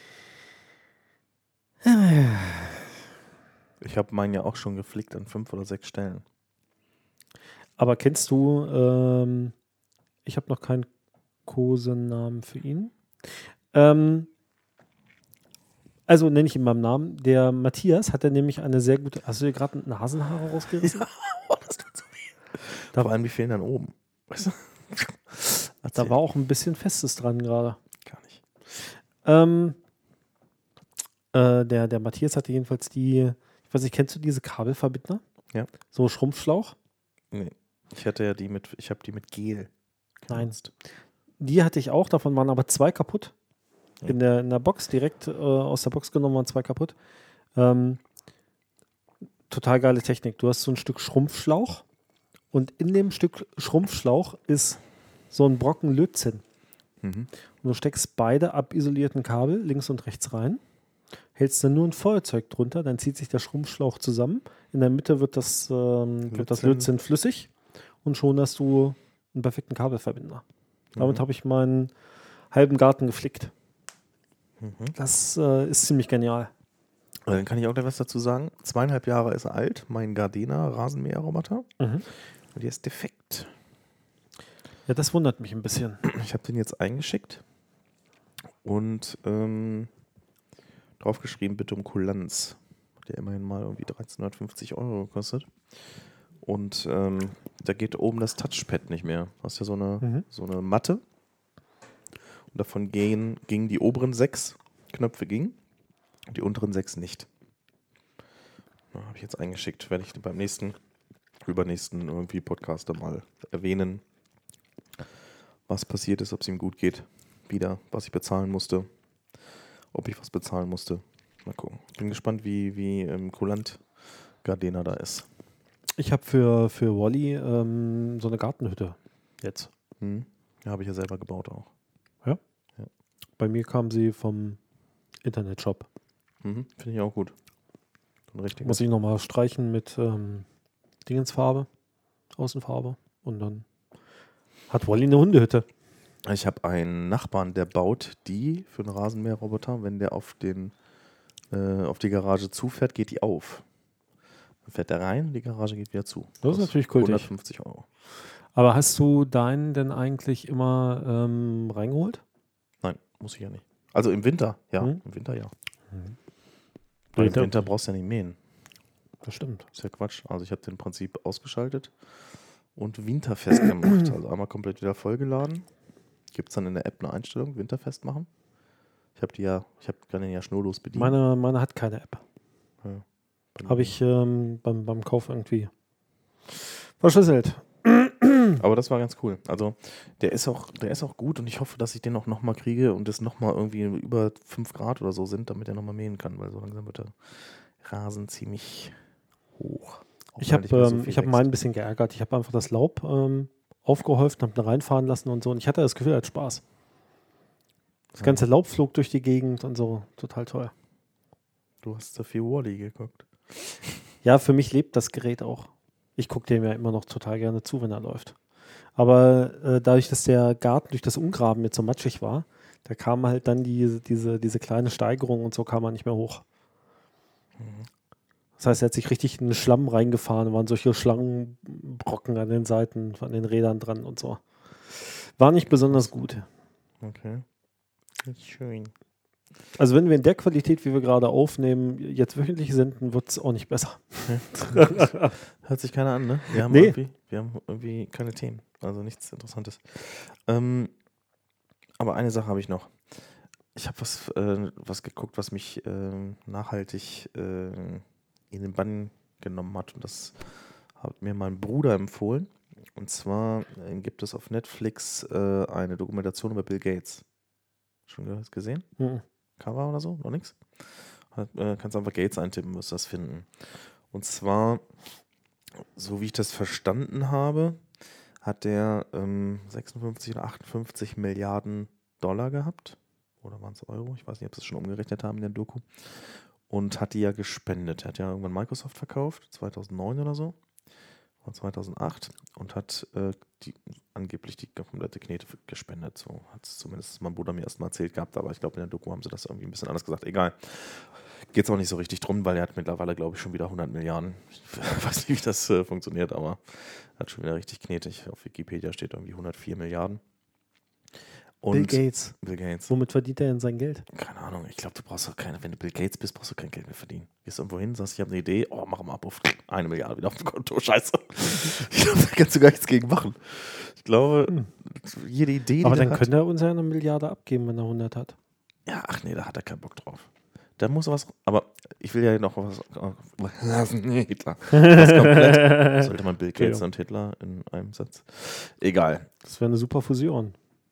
Ich habe meinen ja auch schon geflickt an fünf oder sechs Stellen. Aber kennst du, ähm, ich habe noch keinen Kosenamen für ihn. Ähm, Also nenne ich ihn beim Namen. Der Matthias hatte nämlich eine sehr gute. Hast du dir gerade Nasenhaare rausgerissen? Ja, oh, das tut so weh. Da Vor allem, die fehlen dann oben. Weißt du? Da war auch ein bisschen Festes dran gerade. Gar nicht. Ähm, äh, der, der Matthias hatte jedenfalls die. Ich weiß nicht, kennst du diese Kabelverbinder? Ja. So Schrumpfschlauch? Nee. Ich hatte ja die mit, ich habe die mit Gel. Nein. genutzt. Die hatte ich auch, davon waren aber zwei kaputt. Ja. In, der, in der Box, direkt äh, aus der Box genommen, waren zwei kaputt. Ähm, total geile Technik. Du hast so ein Stück Schrumpfschlauch und in dem Stück Schrumpfschlauch ist so ein Brocken Lötzinn. Mhm. Und du steckst beide abisolierten Kabel links und rechts rein, hältst dann nur ein Feuerzeug drunter, dann zieht sich der Schrumpfschlauch zusammen. In der Mitte wird das, ähm, wird das Lötzinn. Lötzinn flüssig und schon hast du einen perfekten Kabelverbinder. Damit Mhm. habe ich meinen halben Garten geflickt. Mhm. Das äh, ist ziemlich genial. Dann kann ich auch gleich was dazu sagen. Zweieinhalb Jahre ist er alt, mein Gardena Rasenmäherroboter. Mhm. Und der ist defekt. Ja, das wundert mich ein bisschen. Ich habe den jetzt eingeschickt und ähm, draufgeschrieben, bitte um Kulanz. Der immerhin mal irgendwie dreizehnhundertfünfzig Euro gekostet. Und ähm, da geht oben das Touchpad nicht mehr. Du hast ja so eine, Mhm. so eine Matte. Und davon gehen, gingen die oberen sechs Knöpfe gingen. Die unteren sechs nicht. Habe ich jetzt eingeschickt. Werde ich beim nächsten, übernächsten irgendwie Podcaster mal erwähnen, was passiert ist, ob es ihm gut geht. Wieder, was ich bezahlen musste. Ob ich was bezahlen musste. Mal gucken. Bin gespannt, wie, wie ähm, kulant Gardena da ist. Ich habe für, für Wally ähm, so eine Gartenhütte jetzt. Hm? Ja, habe ich ja selber gebaut auch. Bei mir kam sie vom Internetshop. Mhm. Finde ich auch gut. Ein richtiger. Muss ich nochmal streichen mit ähm, Dingensfarbe, Außenfarbe. Und dann hat Wally eine Hundehütte. Ich habe einen Nachbarn, der baut die für einen Rasenmäherroboter. Wenn der auf, den, äh, auf die Garage zufährt, geht die auf. Dann fährt der rein, die Garage geht wieder zu. Das ist natürlich kultig. hundertfünfzig Euro. Aber hast du deinen denn eigentlich immer ähm, reingeholt? Nein, muss ich ja nicht. Also im Winter, ja. Hm? Im Winter, ja. Mhm. Weil im Winter brauchst du ja nicht mähen. Das stimmt. Ist ja Quatsch. Also ich habe den im Prinzip ausgeschaltet und winterfest gemacht. Also einmal komplett wieder vollgeladen. Gibt es dann in der App eine Einstellung, winterfest machen? Ich habe die ja, ich hab, kann den ja schnurlos bedienen. Meine, meine hat keine App. Ja, Habe ich ähm, beim, beim Kauf irgendwie verschlüsselt. Aber das war ganz cool. Also der ist auch, der ist auch gut und ich hoffe, dass ich den auch nochmal kriege und es nochmal irgendwie über fünf Grad oder so sind, damit er nochmal mähen kann, weil so langsam wird der Rasen ziemlich hoch. Auch Ich weil habe nicht mehr so ähm, viel ich hab wächst. meinen ein bisschen geärgert. Ich habe einfach das Laub ähm, aufgehäuft und habe da reinfahren lassen und so. Und ich hatte das Gefühl, er hat Spaß. Das Ja. ganze Laub flog durch die Gegend und so. Total toll. Du hast zu viel Wall-E geguckt. Ja, für mich lebt das Gerät auch. Ich gucke dem ja immer noch total gerne zu, wenn er läuft. Aber äh, dadurch, dass der Garten durch das Umgraben jetzt so matschig war, da kam halt dann die, diese, diese kleine Steigerung und so kam er nicht mehr hoch. Das heißt, er hat sich richtig in den Schlamm reingefahren, waren solche Schlangenbrocken an den Seiten, an den Rädern dran und so. War nicht besonders gut. Okay. Nicht schön. Also wenn wir in der Qualität, wie wir gerade aufnehmen, jetzt wöchentlich senden, wird es auch nicht besser. Hört sich keiner an, ne? Wir haben, Nee. irgendwie, wir haben irgendwie keine Themen. Also nichts Interessantes. Ähm, aber eine Sache habe ich noch. Ich habe was, äh, was geguckt, was mich äh, nachhaltig äh, in den Bann genommen hat. Und das hat mir mein Bruder empfohlen. Und zwar äh, gibt es auf Netflix äh, eine Dokumentation über Bill Gates. Schon ge- gesehen? Mhm. Cover oder so? Noch nichts? Äh, kannst einfach Gates eintippen, wirst das finden. Und zwar, so wie ich das verstanden habe, hat der ähm, sechsundfünfzig oder achtundfünfzig Milliarden Dollar gehabt. Oder waren es Euro? Ich weiß nicht, ob sie es schon umgerechnet haben in der Doku. Und hat die ja gespendet. Er hat ja irgendwann Microsoft verkauft, zweitausendneun oder so. Oder zweitausendacht. Und hat äh, die, angeblich die komplette Knete gespendet. So hat es zumindest mein Bruder mir erstmal erzählt gehabt. Aber ich glaube, in der Doku haben sie das irgendwie ein bisschen anders gesagt. Egal. Geht es auch nicht so richtig drum, weil er hat mittlerweile, glaube ich, schon wieder hundert Milliarden. Ich weiß nicht, wie das äh, funktioniert, aber hat schon wieder richtig knetig. Auf Wikipedia steht irgendwie hundertvier Milliarden. Und Bill Gates. Bill Gates. Womit verdient er denn sein Geld? Keine Ahnung, ich glaube, du brauchst doch keine, wenn du Bill Gates bist, brauchst du kein Geld mehr verdienen. Gehst irgendwo hin, sagst, ich habe eine Idee, oh, mach mal Abruf, eine Milliarde wieder auf dem Konto, scheiße. Ich glaube, da kannst du gar nichts gegen machen. Ich glaube, Hm. jede Idee, die Aber der dann hat, könnte er uns ja eine Milliarde abgeben, wenn er hundert hat. ja, ach nee, da hat er keinen Bock drauf. Da muss was, aber ich will ja noch was, nee, Hitler. Was komplett, sollte man Bill Gates und Hitler in einem Satz? Egal. Das wäre eine super Fusion.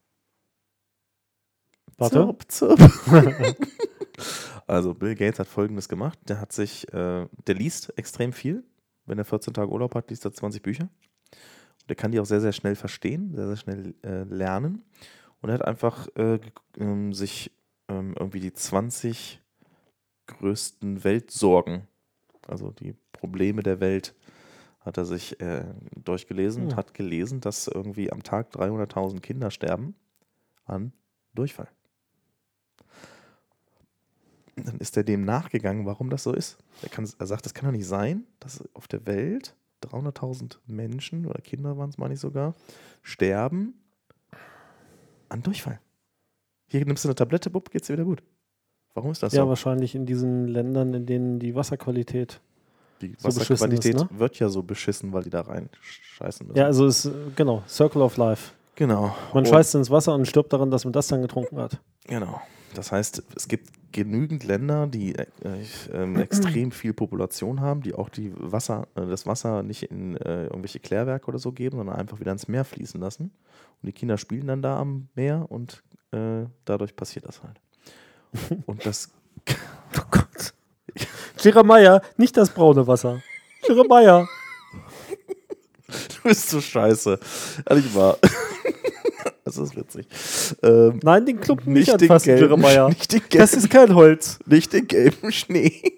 Warte. Zirp, zirp. Also Bill Gates hat Folgendes gemacht. Der hat sich, äh, der liest extrem viel. Wenn er vierzehn Tage Urlaub hat, liest er zwanzig Bücher. Und der kann die auch sehr, sehr schnell verstehen, sehr, sehr schnell äh, lernen. Und er hat einfach äh, ge- ähm, sich ähm, irgendwie die zwanzig größten Weltsorgen, also die Probleme der Welt, hat er sich äh, durchgelesen und Hm. hat gelesen, dass irgendwie am Tag dreihunderttausend Kinder sterben an Durchfall. dann ist er dem nachgegangen, warum das so ist. Er, kann, er sagt, das kann doch nicht sein, dass auf der Welt dreihunderttausend Menschen oder Kinder waren es meine ich sogar, sterben an Durchfall. Hier nimmst du eine Tablette, bupp, geht's dir wieder gut. Warum ist das Ja, so? wahrscheinlich in diesen Ländern, in denen die Wasserqualität Die so beschissen Wasserqualität ist, ne? wird ja so beschissen, weil die da rein scheißen müssen. Ja, also ist, äh, genau, Circle of Life. Genau. Man Und- scheißt ins Wasser und stirbt daran, dass man das dann getrunken hat. Genau. Das heißt, es gibt genügend Länder, die äh, äh, extrem viel Population haben, die auch die Wasser, äh, das Wasser nicht in äh, irgendwelche Klärwerke oder so geben, sondern einfach wieder ins Meer fließen lassen. Und die Kinder spielen dann da am Meer und äh, dadurch passiert das halt. Und das. Oh Gott. Jeremiah, nicht das braune Wasser. Jeremiah. Du bist so scheiße. Ehrlich wahr. Das ist witzig. Ähm, Nein, den Klumpen nicht, nicht, den anfassen, gelben, Jeremiah. nicht, den gelben, Das ist kein Holz. nicht den gelben Schnee.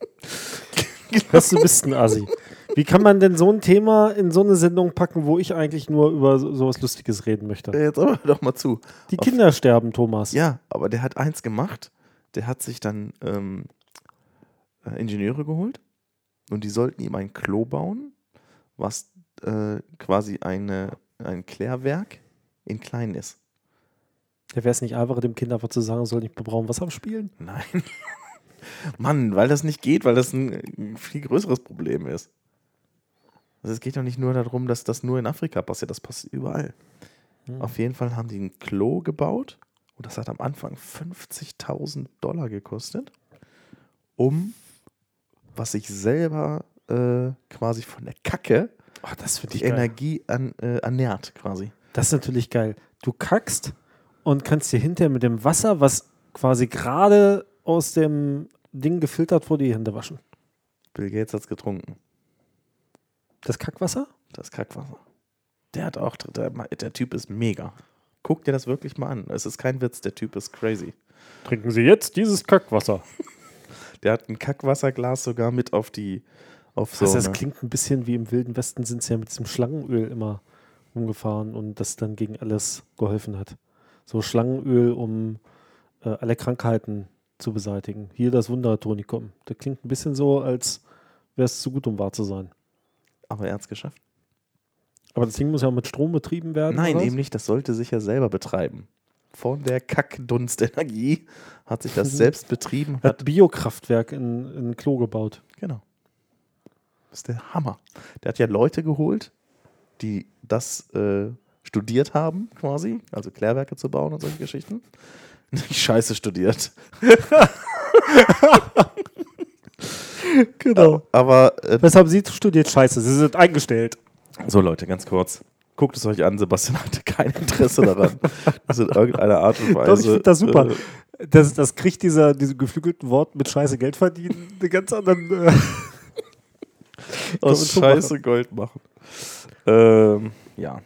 Das du bist ein Assi. Wie kann man denn so ein Thema in so eine Sendung packen, wo ich eigentlich nur über so- sowas Lustiges reden möchte? Jetzt aber doch mal zu. Die Auf- Kinder sterben, Thomas. Ja, aber der hat eins gemacht. Der hat sich dann ähm, äh, Ingenieure geholt und die sollten ihm ein Klo bauen, was äh, quasi eine, ein Klärwerk in klein ist. Ja, wäre es nicht einfacher, dem Kind einfach zu sagen, soll nicht bei braunem Wasser spielen? Nein. Mann, weil das nicht geht, weil das ein, ein viel größeres Problem ist. Also es geht doch nicht nur darum, dass das nur in Afrika passiert, das passiert überall. Hm. Auf jeden Fall haben die ein Klo gebaut und das hat am Anfang fünfzigtausend Dollar gekostet, um was sich selber äh, quasi von der Kacke Oh, das finde die ich geil. Energie an, äh, ernährt quasi. Das ist natürlich geil. Du kackst und kannst dir hinterher mit dem Wasser, was quasi gerade aus dem Ding gefiltert wurde, die Hände waschen. Bill Gates hat es getrunken. Das Kackwasser? Das Kackwasser. Der hat auch, der, der Typ ist mega. Guck dir das wirklich mal an. Es ist kein Witz, der Typ ist crazy. Trinken Sie jetzt dieses Kackwasser. Der hat ein Kackwasserglas sogar mit auf die, auf so Also das eine- klingt ein bisschen wie im Wilden Westen, sind sie ja mit diesem Schlangenöl immer umgefahren und das dann gegen alles geholfen hat. So Schlangenöl, um äh, alle Krankheiten zu beseitigen. Hier das Wundertonikum. Das klingt ein bisschen so, als wäre es zu gut, um wahr zu sein. aber er hat es geschafft. Aber das Ding muss ja auch mit Strom betrieben werden. Nein, oder? eben nicht. Das sollte sich ja selber betreiben. Von der Kackdunstenergie hat sich das Mhm. selbst betrieben. Er Hat, hat Biokraftwerk in, in ein Klo gebaut. genau. Das ist der Hammer. Der hat ja Leute geholt, die das äh, studiert haben, quasi. Also Klärwerke zu bauen und solche Geschichten. Nicht Scheiße studiert. Genau. Aber äh, Was haben Sie studiert? Scheiße, Sie sind eingestellt. so Leute, ganz kurz. Guckt es euch an, Sebastian hatte kein Interesse daran, das in irgendeiner Art und Weise. Doch, ich finde das super. Äh, Das, das kriegt dieser, diese geflügelten Wort mit Scheiße Geld verdienen einen ganz anderen. Äh, aus man so Scheiße Gold machen. Ähm, ja.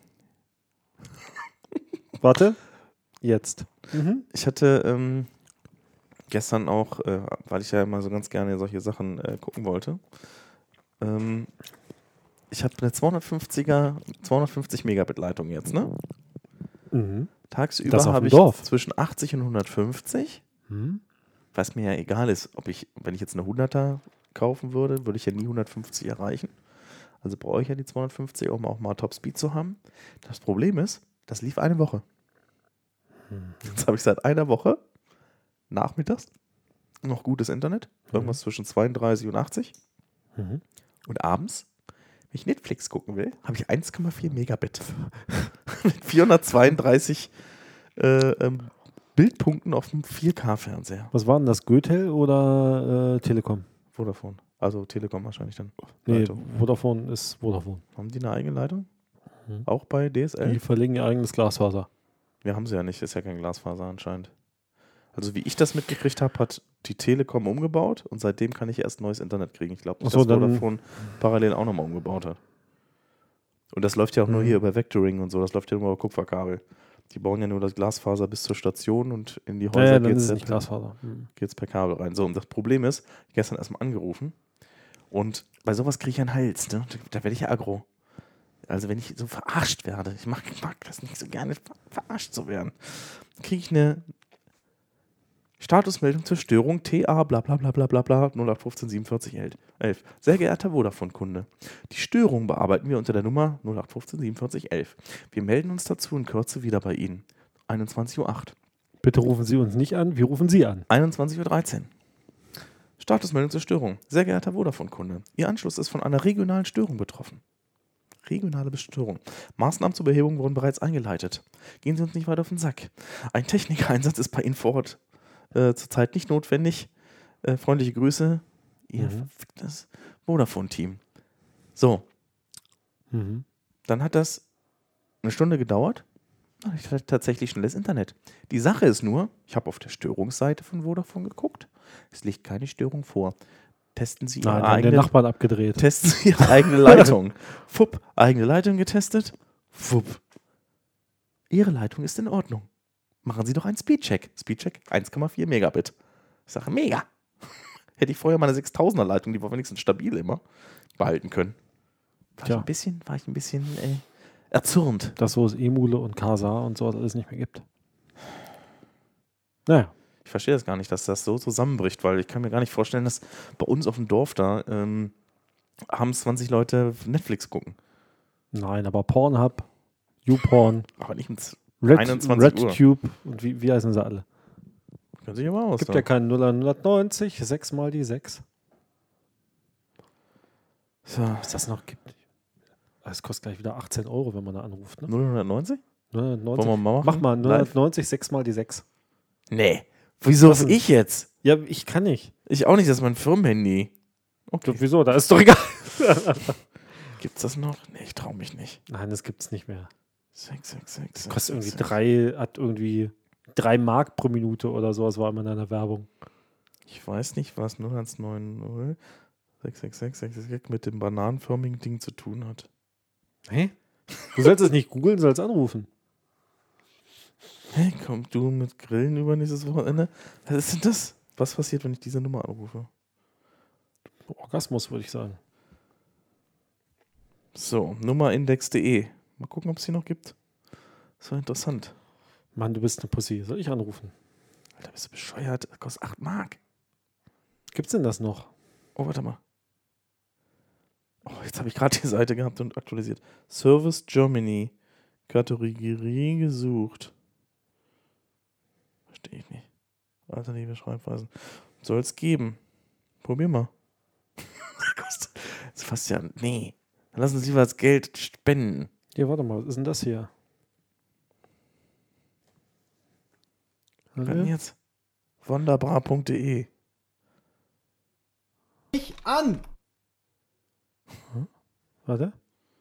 Warte. Jetzt. Mhm. Ich hatte ähm, gestern auch, äh, weil ich ja immer so ganz gerne solche Sachen äh, gucken wollte, ähm, ich habe eine zweihundertfünfziger, zweihundertfünfzig Megabit Leitung jetzt, ne? Mhm. Tagsüber Das auf habe dem ich Dorf. zwischen achtzig und hundertfünfzig, Mhm. was mir ja egal ist, ob ich, wenn ich jetzt eine hunderter kaufen würde, würde ich ja nie hundertfünfzig erreichen. Also brauche ich ja die zweihundertfünfzig, um auch mal Topspeed zu haben. Das Problem ist, das lief eine Woche. Jetzt habe ich seit einer Woche nachmittags noch gutes Internet, irgendwas zwischen zweiunddreißig und achtzig. Mhm. Und abends, wenn ich Netflix gucken will, habe ich eins Komma vier Megabit. Mit vierhundertzweiunddreißig äh, ähm, Bildpunkten auf dem vier K-Fernseher. Was war denn das? Goethel oder äh, Telekom? Vodafone. Also Telekom wahrscheinlich dann. Nee, Leitung. Vodafone ist Vodafone. Haben die eine eigene Leitung? Mhm. Auch bei D S L? Die verlegen ihr eigenes Glasfaser. Wir haben sie ja nicht, ist ja kein Glasfaser anscheinend. Also wie ich das mitgekriegt habe, hat die Telekom umgebaut und seitdem kann ich erst neues Internet kriegen. Ich glaube, Ach dass so, dann- Vodafone parallel auch nochmal umgebaut hat. Und das läuft ja auch nur Mhm. hier über Vectoring und so, das läuft ja nur über Kupferkabel. Die bauen ja nur das Glasfaser bis zur Station und in die Ja, Häuser ja, dann geht ist es es nicht Glasfaser. Mhm. geht's per Kabel rein. So, und das Problem ist, ich gestern erstmal angerufen und bei sowas kriege ich einen Hals, ne? Da, da werde ich ja aggro. Also wenn ich so verarscht werde, ich mag, mag das nicht so gerne, ver- verarscht zu werden, kriege ich eine Statusmeldung zur Störung T A bla bla bla bla bla bla null acht fünfzehn siebenundvierzig elf. Sehr geehrter Vodafone-Kunde, die Störung bearbeiten wir unter der Nummer null acht fünfzehn siebenundvierzig elf. Wir melden uns dazu in Kürze wieder bei Ihnen. einundzwanzig Uhr acht. Bitte rufen Sie uns nicht an, wir rufen Sie an. einundzwanzig Uhr dreizehn. Statusmeldung zur Störung. Sehr geehrter Vodafone-Kunde, Ihr Anschluss ist von einer regionalen Störung betroffen. Regionale Störung. Maßnahmen zur Behebung wurden bereits eingeleitet. Gehen Sie uns nicht weiter auf den Sack. Ein Technikeinsatz ist bei Ihnen vor Ort äh, zurzeit nicht notwendig. Äh, freundliche Grüße, Ihr Mhm. verficktes Vodafone-Team. So, Mhm. dann hat das eine Stunde gedauert. Und ich hatte tatsächlich schnelles Internet. Die Sache ist nur, ich habe auf der Störungsseite von Vodafone geguckt. Es liegt keine Störung vor. Testen Sie Ihre Nein, haben den eigene, Nachbarn abgedreht. testen Sie Ihre eigene Leitung. Fupp, eigene Leitung getestet. Fupp. Ihre Leitung ist in Ordnung. Machen Sie doch einen Speedcheck. Speedcheck eins Komma vier Megabit. Ich sage, mega. Hätte ich vorher meine sechstausender Leitung, die war wenigstens stabil immer, behalten können. War ich Tja. ein bisschen, war ich ein bisschen äh, erzürnt. Dass so es Emule und Casa und so alles nicht mehr gibt. Naja. Ich verstehe das gar nicht, dass das so zusammenbricht, weil ich kann mir gar nicht vorstellen, dass bei uns auf dem Dorf da ähm, abends zwanzig Leute Netflix gucken. Nein, aber Pornhub, YouPorn, Aber nicht um z- Red, einundzwanzig Uhr. RedTube und wie, wie heißen sie alle? Können sich aber aus. Gibt ja keinen null neunzig, sechs mal die sechs. So, Was das noch gibt. Das kostet gleich wieder achtzehn Euro, wenn man da anruft. Ne? null neunzig? null neunzig. Wollen wir mal machen? Mach mal Live? null neunzig, sechs mal die sechs. Nee. Wieso Was ist denn? ich jetzt? Ja, ich kann nicht. Ich auch nicht, das ist mein Firmenhandy. Okay. Wieso? Da ist doch egal. Gibt's das noch? Nee, ich traue mich nicht. Nein, das gibt's nicht mehr. sechs sechs sechs. Das kostet irgendwie drei, hat irgendwie drei Mark pro Minute oder so. Das war immer in einer Werbung. Ich weiß nicht, was null eins neun null sechs sechs sechs sechs sechs sechs mit dem bananenförmigen Ding zu tun hat. Hä? Du sollst es nicht googeln, sollst anrufen. Hey, komm du mit Grillen übernächstes Wochenende? Was ist denn das? Was passiert, wenn ich diese Nummer anrufe? Orgasmus, würde ich sagen. So, nummerindex punkt de. Mal gucken, ob es die noch gibt. Das war interessant. Mann, du bist eine Pussy. Soll ich anrufen? Alter, bist du bescheuert? Das kostet acht Mark. Gibt's denn das noch? Oh, warte mal. Oh, jetzt habe ich gerade die Seite gehabt und aktualisiert. Service Germany. Kategorie gesucht. Verstehe ich nicht. Alternative Schreibweisen. Soll es geben. Probier mal. Das kostet. Das ist fast ja. Nee. Dann lassen Sie lieber das Geld spenden. Hier, warte mal, was ist denn das hier? Was denn jetzt? Wunderbar punkt de. Mich an! Warte.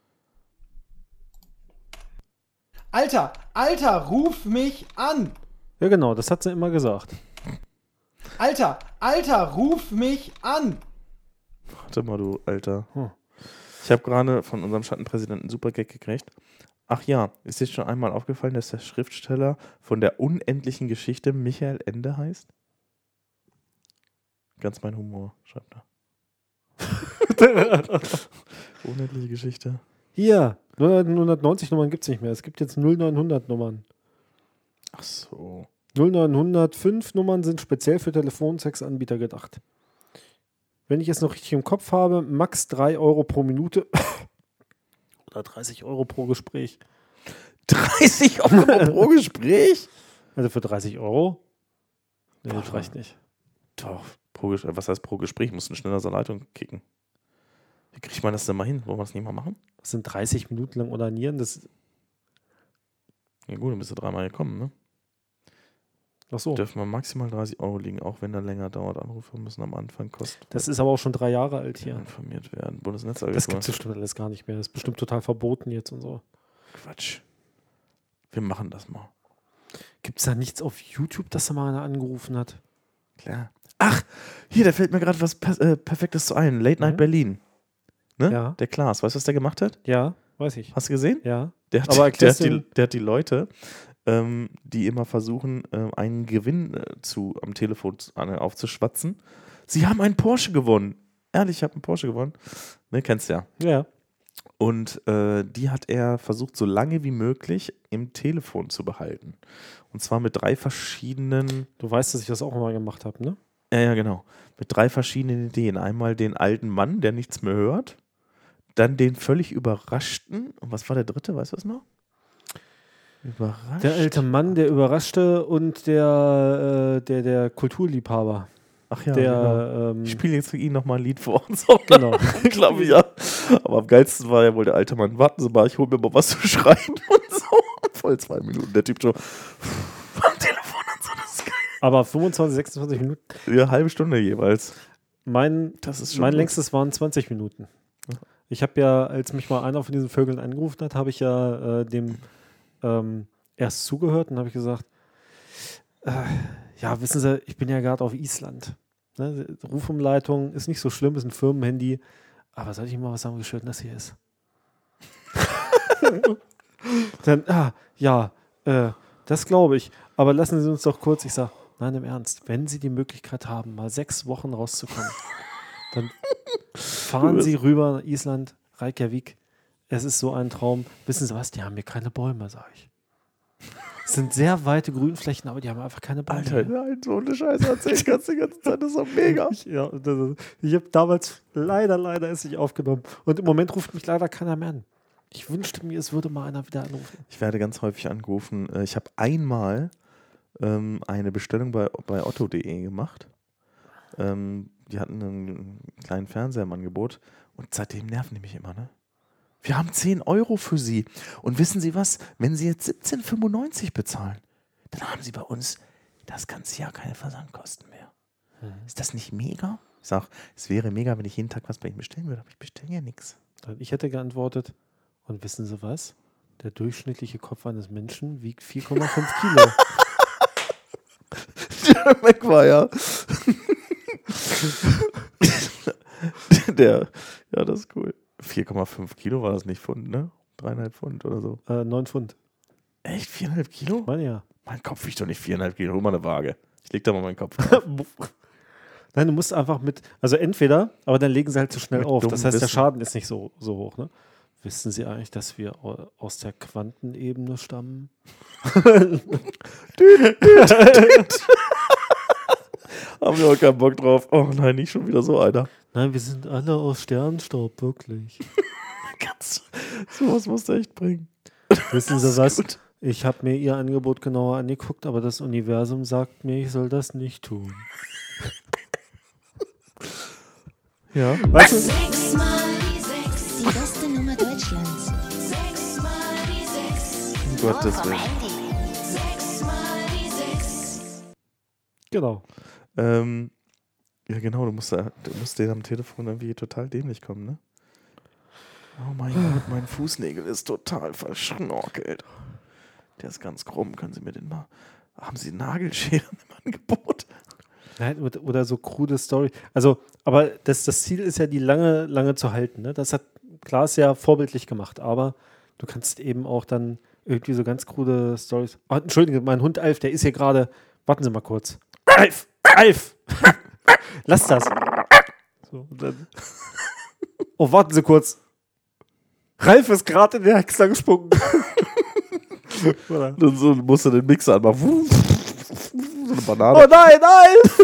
Alter, Alter, ruf mich an! Ja, genau, das hat sie immer gesagt. Alter, Alter, ruf mich an! Warte mal, du Alter. Hm. Ich habe gerade von unserem Schattenpräsidenten einen super Gag gekriegt. Ach ja, ist dir schon einmal aufgefallen, dass der Schriftsteller von der unendlichen Geschichte Michael Ende heißt? Ganz mein Humor, schreibt er. Unendliche Geschichte. Hier, neunhundertneunzig Nummern gibt es nicht mehr. Es gibt jetzt neunhundert Nummern. Ach so. neunhundertfünf Nummern sind speziell für Telefonsex-Anbieter gedacht. Wenn ich es noch richtig im Kopf habe, max drei Euro pro Minute oder dreißig Euro pro Gespräch. dreißig Euro pro Gespräch? Also für dreißig Euro? Nee, das Boah. reicht nicht. Doch, pro, Ges- was heißt pro Gespräch? Muss ein schneller zur Leitung kicken. Wie kriegt man das denn mal hin? Wollen wir das nicht mal machen? Das sind dreißig Minuten lang onanieren. Das, Ja gut, dann bist du dreimal gekommen, ne? ach so, Dürfen wir maximal dreißig Euro liegen, auch wenn der länger dauert. Anrufe müssen am Anfang kosten. das ist aber auch schon drei Jahre alt hier. Informiert werden. Das Bundesnetzagentur. gibt es bestimmt alles gar nicht mehr. Das ist bestimmt total verboten jetzt und so. Quatsch. Wir machen das mal. Gibt es da nichts auf YouTube, dass da mal einer angerufen hat? Klar. Ach, hier, da fällt mir gerade was per äh, Perfektes zu ein. Late Night Ja. Berlin. Ne? Ja. Der Klaas. Weißt du, was der gemacht hat? Ja, weiß ich. Hast du gesehen? Ja. Der hat, Aber der erklär's hat, die, dem- der hat die Leute, ähm, die immer versuchen, äh, einen Gewinn äh, zu, am Telefon zu- an- aufzuschwatzen. Sie haben einen Porsche gewonnen. Ehrlich, ich habe einen Porsche gewonnen. Ne, kennst du ja. Ja. Und äh, die hat er versucht, so lange wie möglich im Telefon zu behalten. Und zwar mit drei verschiedenen. Du weißt, dass ich das auch mal gemacht habe, ne? Ja, ja, genau. Mit drei verschiedenen Ideen. Einmal den alten Mann, der nichts mehr hört. Dann den völlig Überraschten. Und was war der dritte? Weißt du das noch? Überrascht. Der alte Mann, der Überraschte und der, äh, der, der Kulturliebhaber. Ach ja, der, genau. ähm, Ich spiele jetzt für ihn nochmal ein Lied vor und so. Genau. Glaube ich, ja. Aber am geilsten war ja wohl der alte Mann. Warten Sie mal, ich hole mir mal was zu schreiben und so. Voll zwei Minuten. Der Typ schon am Telefon und so. Das ist geil. Aber fünfundzwanzig, sechsundzwanzig Minuten. Ja, eine halbe Stunde jeweils. Mein, Das ist schon mein gut. längstes waren zwanzig Minuten. Ich habe ja, als mich mal einer von diesen Vögeln angerufen hat, habe ich ja äh, dem ähm, erst zugehört und habe ich gesagt, äh, ja, wissen Sie, ich bin ja gerade auf Island. Ne? Rufumleitung ist nicht so schlimm, ist ein Firmenhandy. Aber soll ich Ihnen mal was sagen, wie schön das hier ist? Dann, ah, ja, äh, das glaube ich. Aber lassen Sie uns doch kurz, ich sage, nein, im Ernst, wenn Sie die Möglichkeit haben, mal sechs Wochen rauszukommen, dann fahren Sie rüber nach Island, Reykjavik. Es ist so ein Traum. Wissen Sie was, die haben hier keine Bäume, sage ich. Es sind sehr weite Grünflächen, aber die haben einfach keine Bäume. Alter, nein, so eine Scheiße erzählen kannst du die ganze Zeit. Das ist so mega. Ich, ja, das ist, ich habe damals leider, leider es nicht aufgenommen. Und im Moment ruft mich leider keiner mehr an. Ich wünschte mir, es würde mal einer wieder anrufen. Ich werde ganz häufig angerufen. Äh, Ich habe einmal ähm, eine Bestellung bei, bei otto punkt de gemacht. Ähm, die hatten einen kleinen Fernseher im Angebot und seitdem nerven die mich immer, ne? Wir haben zehn Euro für Sie. Und wissen Sie was? Wenn Sie jetzt siebzehn fünfundneunzig bezahlen, dann haben Sie bei uns das ganze Jahr keine Versandkosten mehr. Mhm. Ist das nicht mega? Ich sage, es wäre mega, wenn ich jeden Tag was bei Ihnen bestellen würde, aber ich bestelle ja nichts. Ich hätte geantwortet, und wissen Sie was? Der durchschnittliche Kopf eines Menschen wiegt vier Komma fünf Kilo. Weg war ja. Der, ja, das ist cool. vier Komma fünf Kilo war das nicht Pfund, ne? Dreieinhalb Pfund oder so. äh, neun Pfund. Echt? Viereinhalb Kilo? Meine ja. Mein Kopf wiegt doch nicht viereinhalb Kilo. Hol mal eine Waage. Ich leg da mal meinen Kopf drauf. Nein, du musst einfach mit, also entweder, aber dann legen sie halt zu schnell Mit auf. Das dummem heißt, der Wissen. Schaden ist nicht so, so hoch, ne? Wissen Sie eigentlich, dass wir au- aus der Quantenebene stammen? Haben wir auch keinen Bock drauf. Oh nein, nicht schon wieder so einer. Nein, wir sind alle aus Sternstaub, wirklich. Ganz, sowas musst du echt bringen. Wissen Das Sie ist was? gut. Ich habe mir Ihr Angebot genauer angeguckt, aber das Universum sagt mir, ich soll das nicht tun. Ja. Weißt du? Sechs mal die sechs. Die beste Nummer Deutschlands. Sechs mal die sechs. Um Gottes Willen. Sechs mal die sechs. Genau. Ähm, ja, genau, du musst, da- du musst denen am Telefon irgendwie total dämlich kommen, ne? Oh mein Gott, mein Fußnägel ist total verschnorkelt. Der ist ganz krumm. Können Sie mir den mal. Haben Sie Nagelscheren im Angebot? Nein, oder, oder so krude Story. Also, aber das, das Ziel ist ja, die lange, lange zu halten. Ne? Das hat Klaas ja vorbildlich gemacht, aber du kannst eben auch dann irgendwie so ganz krude Stories. Oh, Entschuldige, mein Hund Alf, der ist hier gerade. Warten Sie mal kurz. Alf! Alf! Lass das. So, und dann. Oh, warten Sie kurz. Ralf ist gerade in den Häcksler gesprungen. Oder? Dann so, musst du den Mixer anmachen. So eine Banane. Oh nein, Alf!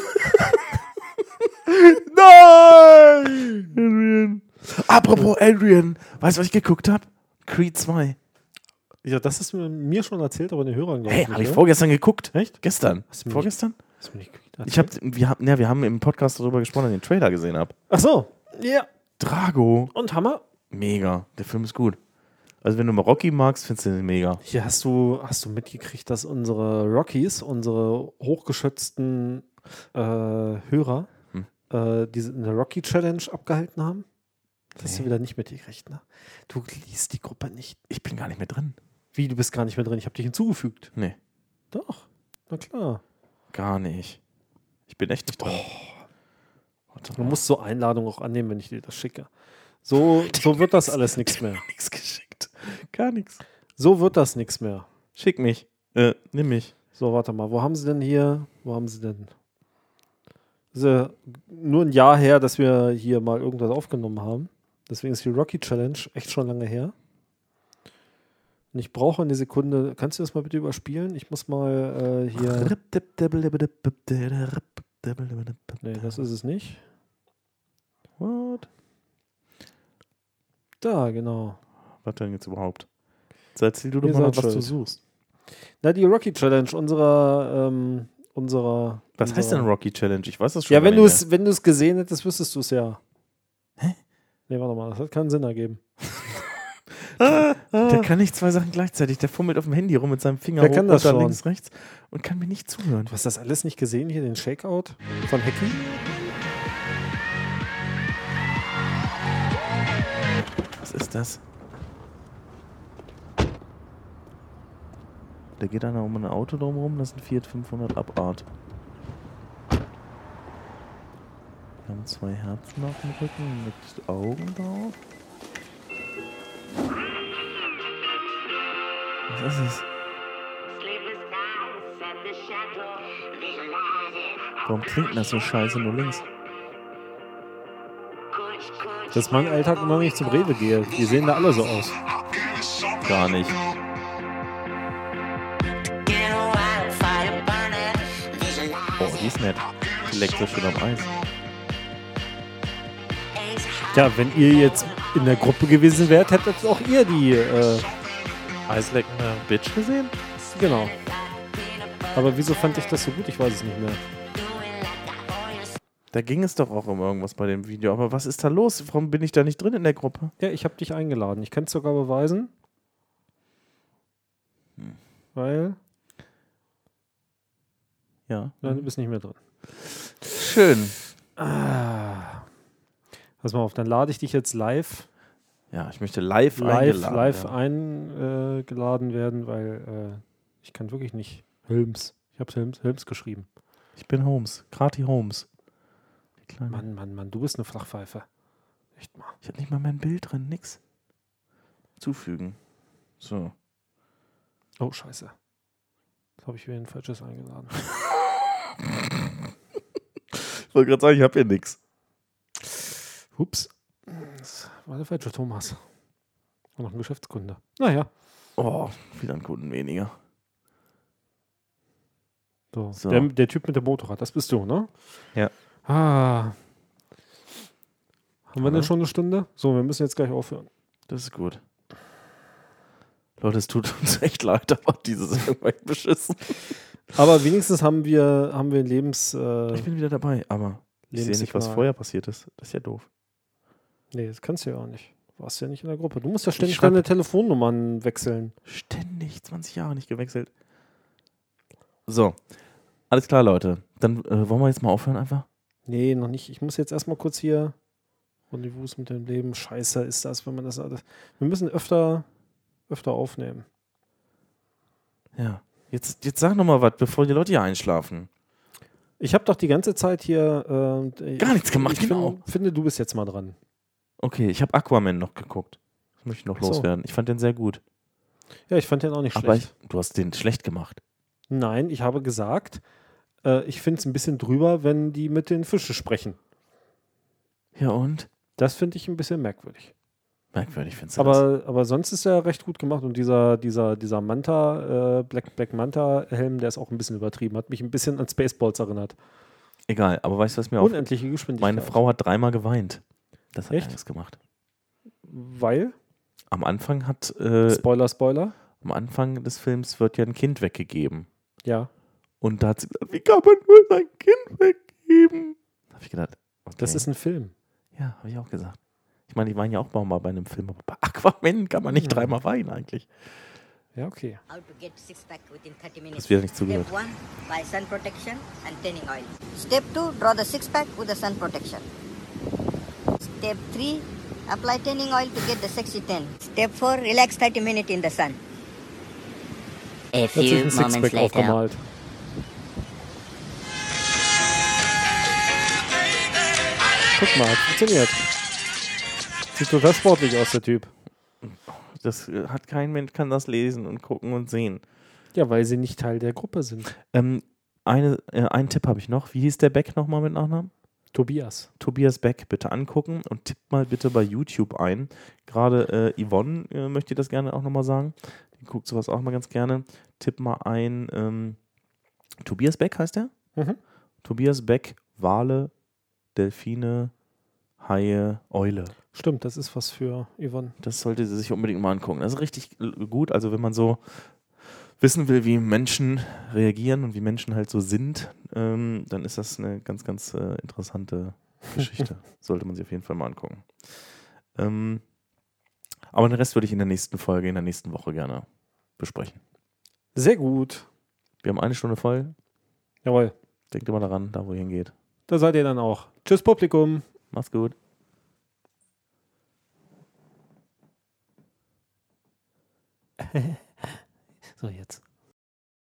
Nein! Adrian. Apropos Adrian. Weißt du, was ich geguckt habe? Creed zwei. Ja, das ist mir, mir schon erzählt, aber den Hörern glaube Hey, ich habe ich nicht, vorgestern geguckt. Echt? Gestern. Hast du mir Vorgestern? Hast du mir nicht Ich hab, wir, haben, ja, wir haben im Podcast darüber gesprochen, als ich den Trailer gesehen habe. Ach so. Ja. Drago. Und Hammer? Mega. Der Film ist gut. Also wenn du mal Rocky magst, findest du den mega. Hier hast du, hast du mitgekriegt, dass unsere Rockies, unsere hochgeschätzten äh, Hörer, Hm. äh, diese eine Rocky Challenge abgehalten haben? Das hast du Nee. wieder nicht mitgekriegt, ne? Du liest die Gruppe nicht. Ich bin gar nicht mehr drin. Wie, du bist gar nicht mehr drin? Ich habe dich hinzugefügt. Nee, Doch. Na klar. gar nicht. Ich bin echt nicht drin. Warte Du mal. musst so Einladungen auch annehmen, wenn ich dir das schicke. So, so wird das alles nichts mehr. Nichts geschickt. Gar nichts. So wird das nichts mehr. Schick mich. Äh, nimm mich. So, warte mal. Wo haben sie denn hier? Wo haben sie denn? Das ist ja nur ein Jahr her, dass wir hier mal irgendwas aufgenommen haben. Deswegen ist die Rocky Challenge echt schon lange her. Und ich brauche eine Sekunde. Kannst du das mal bitte überspielen? Ich muss mal äh, hier. Nee, das ist es nicht. What? Da, genau. Was denn jetzt überhaupt? Jetzt erzähl du doch Ihr mal, seid was du schuld. suchst. Na, die Rocky Challenge unserer, ähm, unserer. Was unserer heißt denn Rocky Challenge? Ich weiß das schon Ja, gar wenn nicht du mehr. es, wenn du es gesehen hättest, wüsstest du es ja. Hä? Nee, warte mal, das hat keinen Sinn ergeben. Der kann nicht zwei Sachen gleichzeitig. Der fummelt auf dem Handy rum mit seinem Finger Wer hoch kann das runter, schon? links, rechts und kann mir nicht zuhören. Du hast das alles nicht gesehen hier, den Shakeout von Hacky? Was ist das? Da geht einer um ein Auto drumherum, das ist ein Fiat fünfhundert Abart. Wir haben zwei Herzen auf dem Rücken mit Augen drauf. Was ist es? Warum klingt das so scheiße nur links? Das ist mein Alltag immer, wenn ich zum Rewe gehe. Die sehen da alle so aus. Gar nicht. Oh, die ist nett. Die leckt so schön am Eis. Ja, wenn ihr jetzt in der Gruppe gewesen wärt, hättet auch ihr die, äh, Eisleckende Bitch gesehen? genau. Aber wieso fand ich das so gut? Ich weiß es nicht mehr. Da ging es doch auch um irgendwas bei dem Video. Aber was ist da los? Warum bin ich da nicht drin in der Gruppe? Ja, ich habe dich eingeladen. Ich kann es sogar beweisen. Weil, Ja. nein, du bist nicht mehr drin. Schön. Ah. Pass mal auf, dann lade ich dich jetzt live, Ja, ich möchte live, live, eingeladen live werden. eingeladen werden, weil äh, ich kann wirklich nicht. Helms. Ich habe Helms, Helms geschrieben. Ich bin Holmes. Krati Holmes. Die kleine. Mann, Mann, Mann, du bist eine Flachpfeife. Echt mal. Ich habe nicht mal mein Bild drin. Nix. Zufügen. So. Oh, scheiße. Jetzt habe ich wieder ein falsches eingeladen. Ich wollte gerade sagen, ich habe hier nix. Ups. Das war der falsche Thomas. War noch ein Geschäftskunde. Naja. Oh, wieder ein Kunden weniger. So. So. Der, der Typ mit dem Motorrad, das bist du, ne? Ja. Ah. Haben wir Hallo? denn schon eine Stunde? So, wir müssen jetzt gleich aufhören. Das ist gut. Leute, es tut uns echt leid, aber dieses ist irgendwie beschissen. Aber wenigstens haben wir, haben wir ein Lebens... Äh, Ich bin wieder dabei, aber ich sehe nicht, was Lebenssignal. vorher passiert ist. Das ist ja doof. Nee, das kannst du ja auch nicht. Du warst ja nicht in der Gruppe. Du musst ja ständig schreib- deine Telefonnummern wechseln. Ständig, zwanzig Jahre nicht gewechselt. So, alles klar, Leute. Dann äh, wollen wir jetzt mal aufhören einfach? Nee, noch nicht. Ich muss jetzt erstmal kurz hier... Rendezvous mit dem Leben. Scheiße ist das, wenn man das alles... Wir müssen öfter, öfter aufnehmen. Ja. Jetzt, jetzt sag noch mal was, bevor die Leute hier einschlafen. Ich habe doch die ganze Zeit hier... Äh, Gar nichts gemacht, ich genau. Find, finde, du bist jetzt mal dran. Okay, ich habe Aquaman noch geguckt. Das möchte ich noch Ach so. loswerden. Ich fand den sehr gut. Ja, ich fand den auch nicht Aber schlecht. ich, du hast den schlecht gemacht. Nein, ich habe gesagt, äh, ich finde es ein bisschen drüber, wenn die mit den Fischen sprechen. Ja und? Das finde ich ein bisschen merkwürdig. Merkwürdig findest du das? Aber, aber sonst ist er recht gut gemacht und dieser, dieser, dieser Manta, äh, Black, Black Manta-Helm, der ist auch ein bisschen übertrieben. Hat mich ein bisschen an Spaceballs erinnert. Egal, aber weißt du, was mir auf... Unendliche Geschwindigkeit. Meine Frau hat dreimal geweint. Das hat Echt? Angst gemacht. Weil? Am Anfang hat... Äh, Spoiler, Spoiler. am Anfang des Films wird ja ein Kind weggegeben. Ja. Und da hat sie gesagt, wie kann man nur sein Kind weggeben? Da habe ich gedacht, okay. Das ist ein Film. Ja, habe ich auch gesagt. Ich meine, die waren ja auch mal bei einem Film, aber bei Aquaman kann man nicht Mhm. dreimal weinen eigentlich. Ja, okay. How to get six-pack within thirty minutes. Das wird nicht zugehört. Step one, buy sun protection and tanning oil. Step two, draw the six-pack with the sun protection. Step three, apply tanning oil to get the sexy tan. Step four, relax thirty minutes in the sun. A Hat sich few ein moments Sixpack later. aufgemalt. Guck mal, hat funktioniert. Sieht total sportlich aus, der Typ. Das äh, hat kein Mensch, kann das lesen und gucken und sehen. Ja, weil sie nicht Teil der Gruppe sind. Ähm, eine, äh, einen Tipp habe ich noch. Wie hieß der Beck nochmal mit Nachnamen? Tobias. Tobias Beck bitte angucken und tippt mal bitte bei YouTube ein. Gerade äh, Yvonne äh, möchte das gerne auch nochmal sagen. Die guckt sowas auch mal ganz gerne. Tipp mal ein. Ähm, Tobias Beck heißt der? Mhm. Tobias Beck, Wale, Delfine, Haie, Eule. Stimmt, das ist was für Yvonne. Das sollte sie sich unbedingt mal angucken. Das ist richtig gut. Also wenn man so wissen will, wie Menschen reagieren und wie Menschen halt so sind, ähm, dann ist das eine ganz, ganz äh, interessante Geschichte. Sollte man sich auf jeden Fall mal angucken. Ähm, aber den Rest würde ich in der nächsten Folge, in der nächsten Woche gerne besprechen. Sehr gut. Wir haben eine Stunde voll. Jawohl. Denkt immer daran, da wo ihr hingeht. Da seid ihr dann auch. Tschüss, Publikum. Macht's gut. So, jetzt.